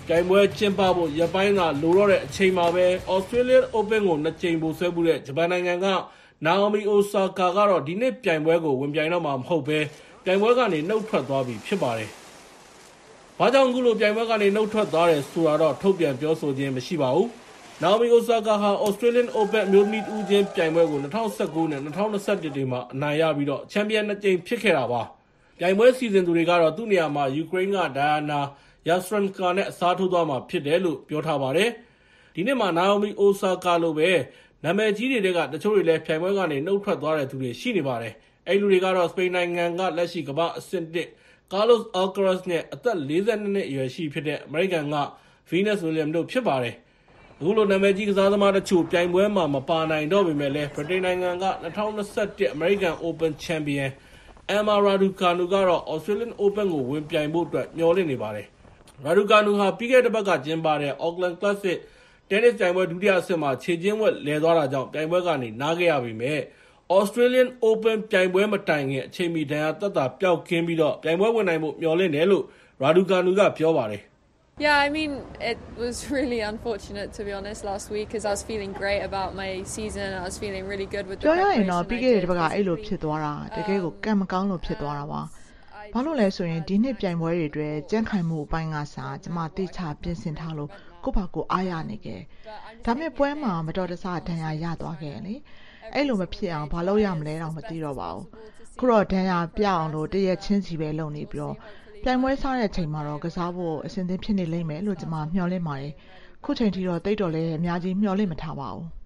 ပြိုင်ပွဲကျင်းပဖို့ရပိုင်းသာလိုတော့တဲ့အချိန်မှာပဲ Australian Open ကိုနှစ်ကြိမ်ပိုဆွဲမှုတဲ့ဂျပန်နိုင်ငံက Naomi Osaka ကတော့ဒီနှစ်ပြိုင်ပွဲကိုဝင်ပြိုင်တော့မှာမဟုတ်ဘဲပြိုင်ပွဲကနေနှုတ်ထွက်သွားပြီဖြစ်ပါတယ်။ဘာကြောင့်အခုလိုပြိုင်ပွဲကနေနှုတ်ထွက်သွားတယ်ဆိုတာတော့ထုတ်ပြန်ပြောဆိုခြင်းမရှိပါဘူး။ Naomi Osaka ဟာ Australian Open အမျိုးသမီးတဦးချင်းပြိုင်ပွဲကို၂၀၁၉နဲ့၂၀၂၁တွေမှာအနိုင်ရပြီးတော့ချန်ပီယံနှစ်ကြိမ်ဖြစ်ခဲ့တာပါ။ပြိုင်ပွဲစီစဉ်သူတွေကတော့သူ့နေရာမှာယူကရိန်းက Diana Yastremska နဲ့အစားထိုးသွားမှာဖြစ်တယ်လို့ပြောထားပါတယ်။ဒီနှစ်မှာ Naomi Osaka လိုပဲနာမည်ကြီးတွေကတချို့တွေလည်းပြိုင်ပွဲကနေနှုတ်ထွက်သွားတဲ့သူတွေရှိနေပါတယ်။အဲဒီလူတွေကတော့စပိန်နိုင်ငံကလက်ရှိကမ္ဘာအဆင့်တစ် Carlos Alcaraz နဲ့အသက်၄၂နှစ်အရွယ်ရှိဖြစ်တဲ့အမေရိကန်က Venus Williams တို့ဖြစ်ပါတယ်။အခုလိုနာမည်ကြီးကစားသမားတချို့ပြိုင်ပွဲမှာမပါနိုင်တော့ပေမဲ့လည်းဗြိတိန်နိုင်ငံက၂၀၂၁ American Open Champion Emma Raducanu ကတော့ Australian Open ကိုဝင်ပြိုင်ဖို့အတွက်မျှော်လင့်နေပါတယ်။ Raducanu ဟာပြီးခဲ့တဲ့ဘက်ကကျင်းပတဲ့ Auckland Classic တင်းနစ်ပြိုင်ပွဲဒုတိယအဆင့်မှာခြေချင်းဝက်လဲသွားတာကြောင့်ပြိုင်ပွဲကနေနားခဲ့ရပေမဲ့ Australian Open ပြိုင်ပွဲမတိုင်ခင်အချိန်မီဒဏ်ရာသက်သာပျောက်ကင်းပြီးတော့ပြိုင်ပွဲဝင်နိုင်ဖို့မျှော်လင့်တယ်လို့ Raducanu ကပြောပါတယ်။ Yeah, I mean, it was really unfortunate to be honest last week because I was feeling great about my season. I was feeling really good with the preparation. ပြောရရင်တော့ပြီးခဲ့တဲ့တစ်ပတ်ကအဲ့လိုဖြစ်သွားတာတကယ်ကိုကံမကောင်းလို့ဖြစ်သွားတာပါ။ဘာလို့လဲဆိုရင်ဒီနှစ်ပြိုင်ပွဲတွေအတွက်ကြံ့ခိုင်မှုအပိုင်းကစားကျွန်မတိကျပြင်ဆင်ထားလို့ကိုယ့်ဘာကိုအားရနေခဲ့။ဒါပေမဲ့ပွဲမှာမတော်တဆဒဏ်ရာရသွားခဲ့လေ။အဲ့လိုမဖြစ်အောင်ဘာလုပ်ရမလဲတော့မသိတော့ပါဘူး။ခုတော့ဒဏ်ရာပြအောင်လို့တရက်ချင်းစီပဲလုပ်နေပြီးတော့ပြိုင်ပွဲစားတဲ့အချိန်မှာတော့ကစားဖို့အဆင်သင့်ဖြစ်နေလိမ့်မယ်လို့ကျွန်မမျှော်လင့်ပါတယ်။ခုချိန်ထိတော့တိတ်တော်လည်းအများကြီးမျှော်လင့်မထားပါဘူး။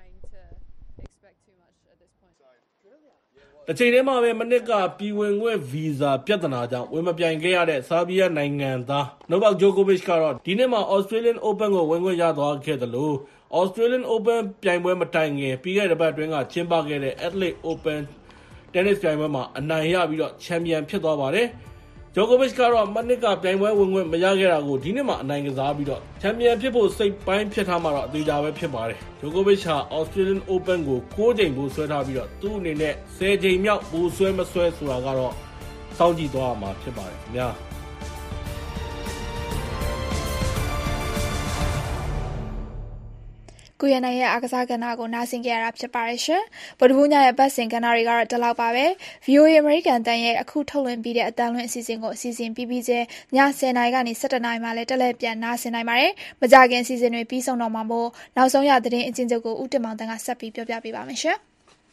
တစ်ချိန်တည်းမှာပဲမနစ်ကပြည်ဝင်ခွင့်ဗီဇာပြဿနာကြောင့်ဝင်မပြိုင်ခဲ့ရတဲ့ဆာဘီးယားနိုင်ငံသား Novak Djokovic ကတော့ဒီနှစ်မှာ Australian Open ကိုဝင်ခွင့်ရသွားခဲ့သလို Australian Open ပြိုင်ပွဲမတိုင်ခင်ပြီးခဲ့တဲ့ပတ်အတွင်းကကျင်းပခဲ့တဲ့ Adelaide Open တင်းနစ်ပြိုင်ပွဲမှာအနိုင်ရပြီးတော့ချန်ပီယံဖြစ်သွားပါတယ်။ Djokovic ကတော့မနစ်ကပြိုင်ပွဲဝင်ခွင့်မရခဲ့တာကိုဒီနှစ်မှာအနိုင်ကစားပြီးတော့ချန်ပီယံဖြစ်ဖို့စိတ်ပိုင်းဖြစ်ထားမှာတော့အသေးချာပဲဖြစ်ပါတယ်။ Djokovic ဟာ Australian Open ကို၉ကြိမ်ပိုဆွဲထားပြီးတော့သူ့အနေနဲ့၁၀ကြိမ်မြောက်ပိုဆွဲမဆွဲဆိုတာကတော့စောင့်ကြည့်သွားရမှာဖြစ်ပါတယ်ခင်ဗျာ။ကိုရနိုင်ရဲ့အားကစားကဏ္ဍကိုနားဆင်ကြရတာဖြစ်ပါတယ်ရှင်။ဗုဒ္ဓဘူးညရဲ့ပတ်စင်ကဏ္ဍတွေကတော့ဒီလောက်ပါပဲ။ ဗွီအိုအေ American တန်ရဲ့အခုထုတ်လွှင့်ပြီးတဲ့အတန်းလွှင့်အစီအစဉ်ကိုအစီအစဉ်ပြီးပြီးချင်းည၁၀နာရီကနေ၁၁နာရီမှလည်းတက်လက်ပြန်နားဆင်နိုင်ပါတယ်။မကြခင်အစီအစဉ်တွေပြီးဆုံးတော့မှာမို့နောက်ဆုံးရသတင်းအကျဉ်းချုပ်ကိုဦးတင်မောင်တန်းကဆက်ပြီးပြောပြပေးပါမယ်ရှင်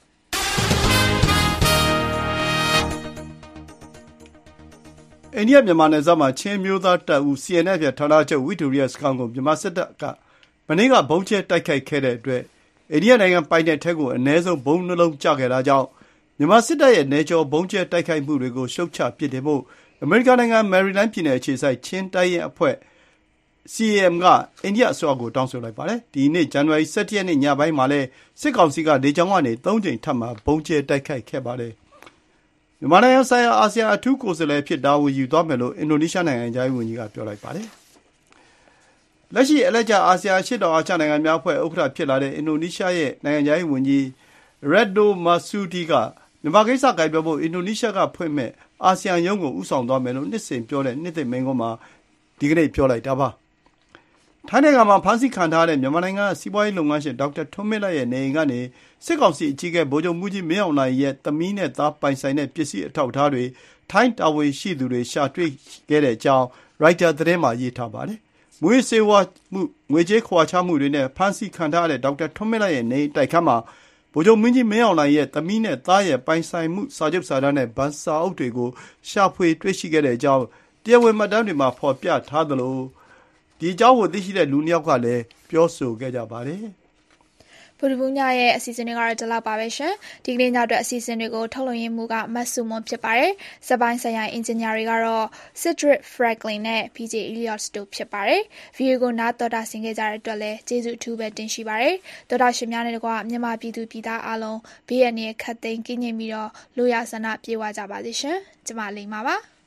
။အိန္ဒိယမြန်မာနယ်စပ်မှာချင်းမျိုးသားတပ်ဦး စီ အန် အက်ဖ် ရဲ့ဌာနချုပ်ဝီတိုရီယာစခန်းကိုမြန်မာစစ်တပ်ကမနေ့ကဗုံးကျဲတိုက်ခိုက်ခဲ့တဲ့အတွက်အိန္ဒိယနိုင်ငံပိုင်နက်ထဲကိုအနည်းဆုံးဗုံးနှလုံးကျခဲ့တာကြောင့်မြန်မာစစ်တပ်ရဲ့နယ်ကျော်ဗုံးကျဲတိုက်ခိုက်မှုတွေကိုရှုတ်ချပစ်တင်ဖို့အမေရိကန်နိုင်ငံမယ်ရီလန်းပြည်နယ်အခြေစိုက်ချင်းတိုင်းရင်အဖွဲ့ စီ အေ အမ် ကအိန္ဒိယအစိုးရကိုတောင်းဆိုလိုက်ပါတယ်။ဒီနေ့ဇန်နဝါရီ၁၁ရက်နေ့ညပိုင်းမှာလည်းစစ်ကောင်စီကလေကြောင်းကနေ၃ကြိမ်ထပ်မံဗုံးကျဲတိုက်ခိုက်ခဲ့ပါတယ်။မြန်မာနိုင်ငံဆိုင်ရာအာဆီယံအထူးကိုယ်စားလှယ်ဖြစ်တာဝန်ယူသွားမယ်လို့အင်ဒိုနီးရှားနိုင်ငံခြားရေးဝန်ကြီးကပြောလိုက်ပါတယ်။လက်ရှိအလှည့်ကျအာဆီယံအရှေ့တောင်အာရှနိုင်ငံများအဖွဲ့ဥက္ကဋ္ဌဖြစ်လာတဲ့အင်ဒိုနီးရှားရဲ့နိုင်ငံခြားရေးဝန်ကြီး Retno Marsudi ကမြန်မာကိစ္စကိုင်တွယ်ဖို့အင်ဒိုနီးရှားကဖွင့်မဲ့အာဆီယံရုံးကိုဦးဆောင်သွားမယ်လို့နှစ်စဉ်ပြောတဲ့နှစ်သိမ့်မိန့်ခွန်းမှာဒီကနေ့ပြောလိုက်တာပါ။ထိုင်းနိုင်ငံမှာဖမ်းဆီးခံထားတဲ့မြန်မာနိုင်ငံစီးပွားရေးလုပ်ငန်းရှင်ဒေါက်တာထွန်းမင်းလတ်ရဲ့နေအိမ်ကနေစစ်ကောင်စီအကြီးအကဲဗိုလ်ချုပ်မှူးကြီးမင်းအောင်လှိုင်ရဲ့သမီးနဲ့သားပိုင်ဆိုင်တဲ့ပစ္စည်းအထောက်အထားတွေထိုင်းတာဝန်ရှိသူတွေရှာတွေ့ခဲ့တဲ့အကြောင်းရိုက်တာသတင်းမှာရေးထားပါတယ်။မွေးစေဝါမှုငွေကြေးခွာချမှုတွေနဲ့ဖမ်းဆီးခံထားတဲ့ဒေါက်တာထွန်းမင်းလတ်ရဲ့နေတိုက်ခန်းမှာဗိုလ်ချုပ်မင်းကြီးမင်းအောင်လှိုင်ရဲ့သမီးနဲ့သားရဲ့ပိုင်ဆိုင်မှုစာချုပ်စာတမ်းနဲ့ဗန်စာအုပ်တွေကိုရှာဖွေတွေ့ရှိခဲ့တဲ့အကြောင်းတရားဝင်မှတ်တမ်းတွေမှာဖော်ပြထားသလိုဒီအကြောင်းကိုသိရှိတဲ့လူနှစ်ယောက်ကလည်းပြောဆိုခဲ့ကြပါတယ်။ဗုဒ္ဓဘူးညရဲ့အစီအစဉ်တွေကတော့ဒီလောက်ပါပဲရှင်။ဒီကနေ့ညအတွက်အစီအစဉ်တွေကိုထုတ်လွှင့်ရမှုကမတ်စုမွန်ဖြစ်ပါတယ်။စပိုင်းဆိုင်ရာအင်ဂျင်နီယာတွေကတော့ Cedric Franklin နဲ့ ပီ ဂျေ Elliot တို့ဖြစ်ပါတယ်။ ဗီဒီယိုကိုနားတော်တာဆင်ခဲ့ကြတဲ့အတွက်လည်းကျေးဇူးအထူးပဲတင်ရှိပါတယ်။တော်တာရှင်များနဲ့တကွမြန်မာပြည်သူပြည်သားအားလုံးဘေးရန်ရဲ့ခတ်သိမ်းကင်းငြိမ်ပြီးတော့လူရဆန္ဒပြေဝကြပါစေရှင်။ကျမလိမ္မာပါ။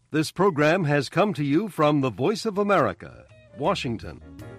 This program has come to you from the Voice of America, Washington.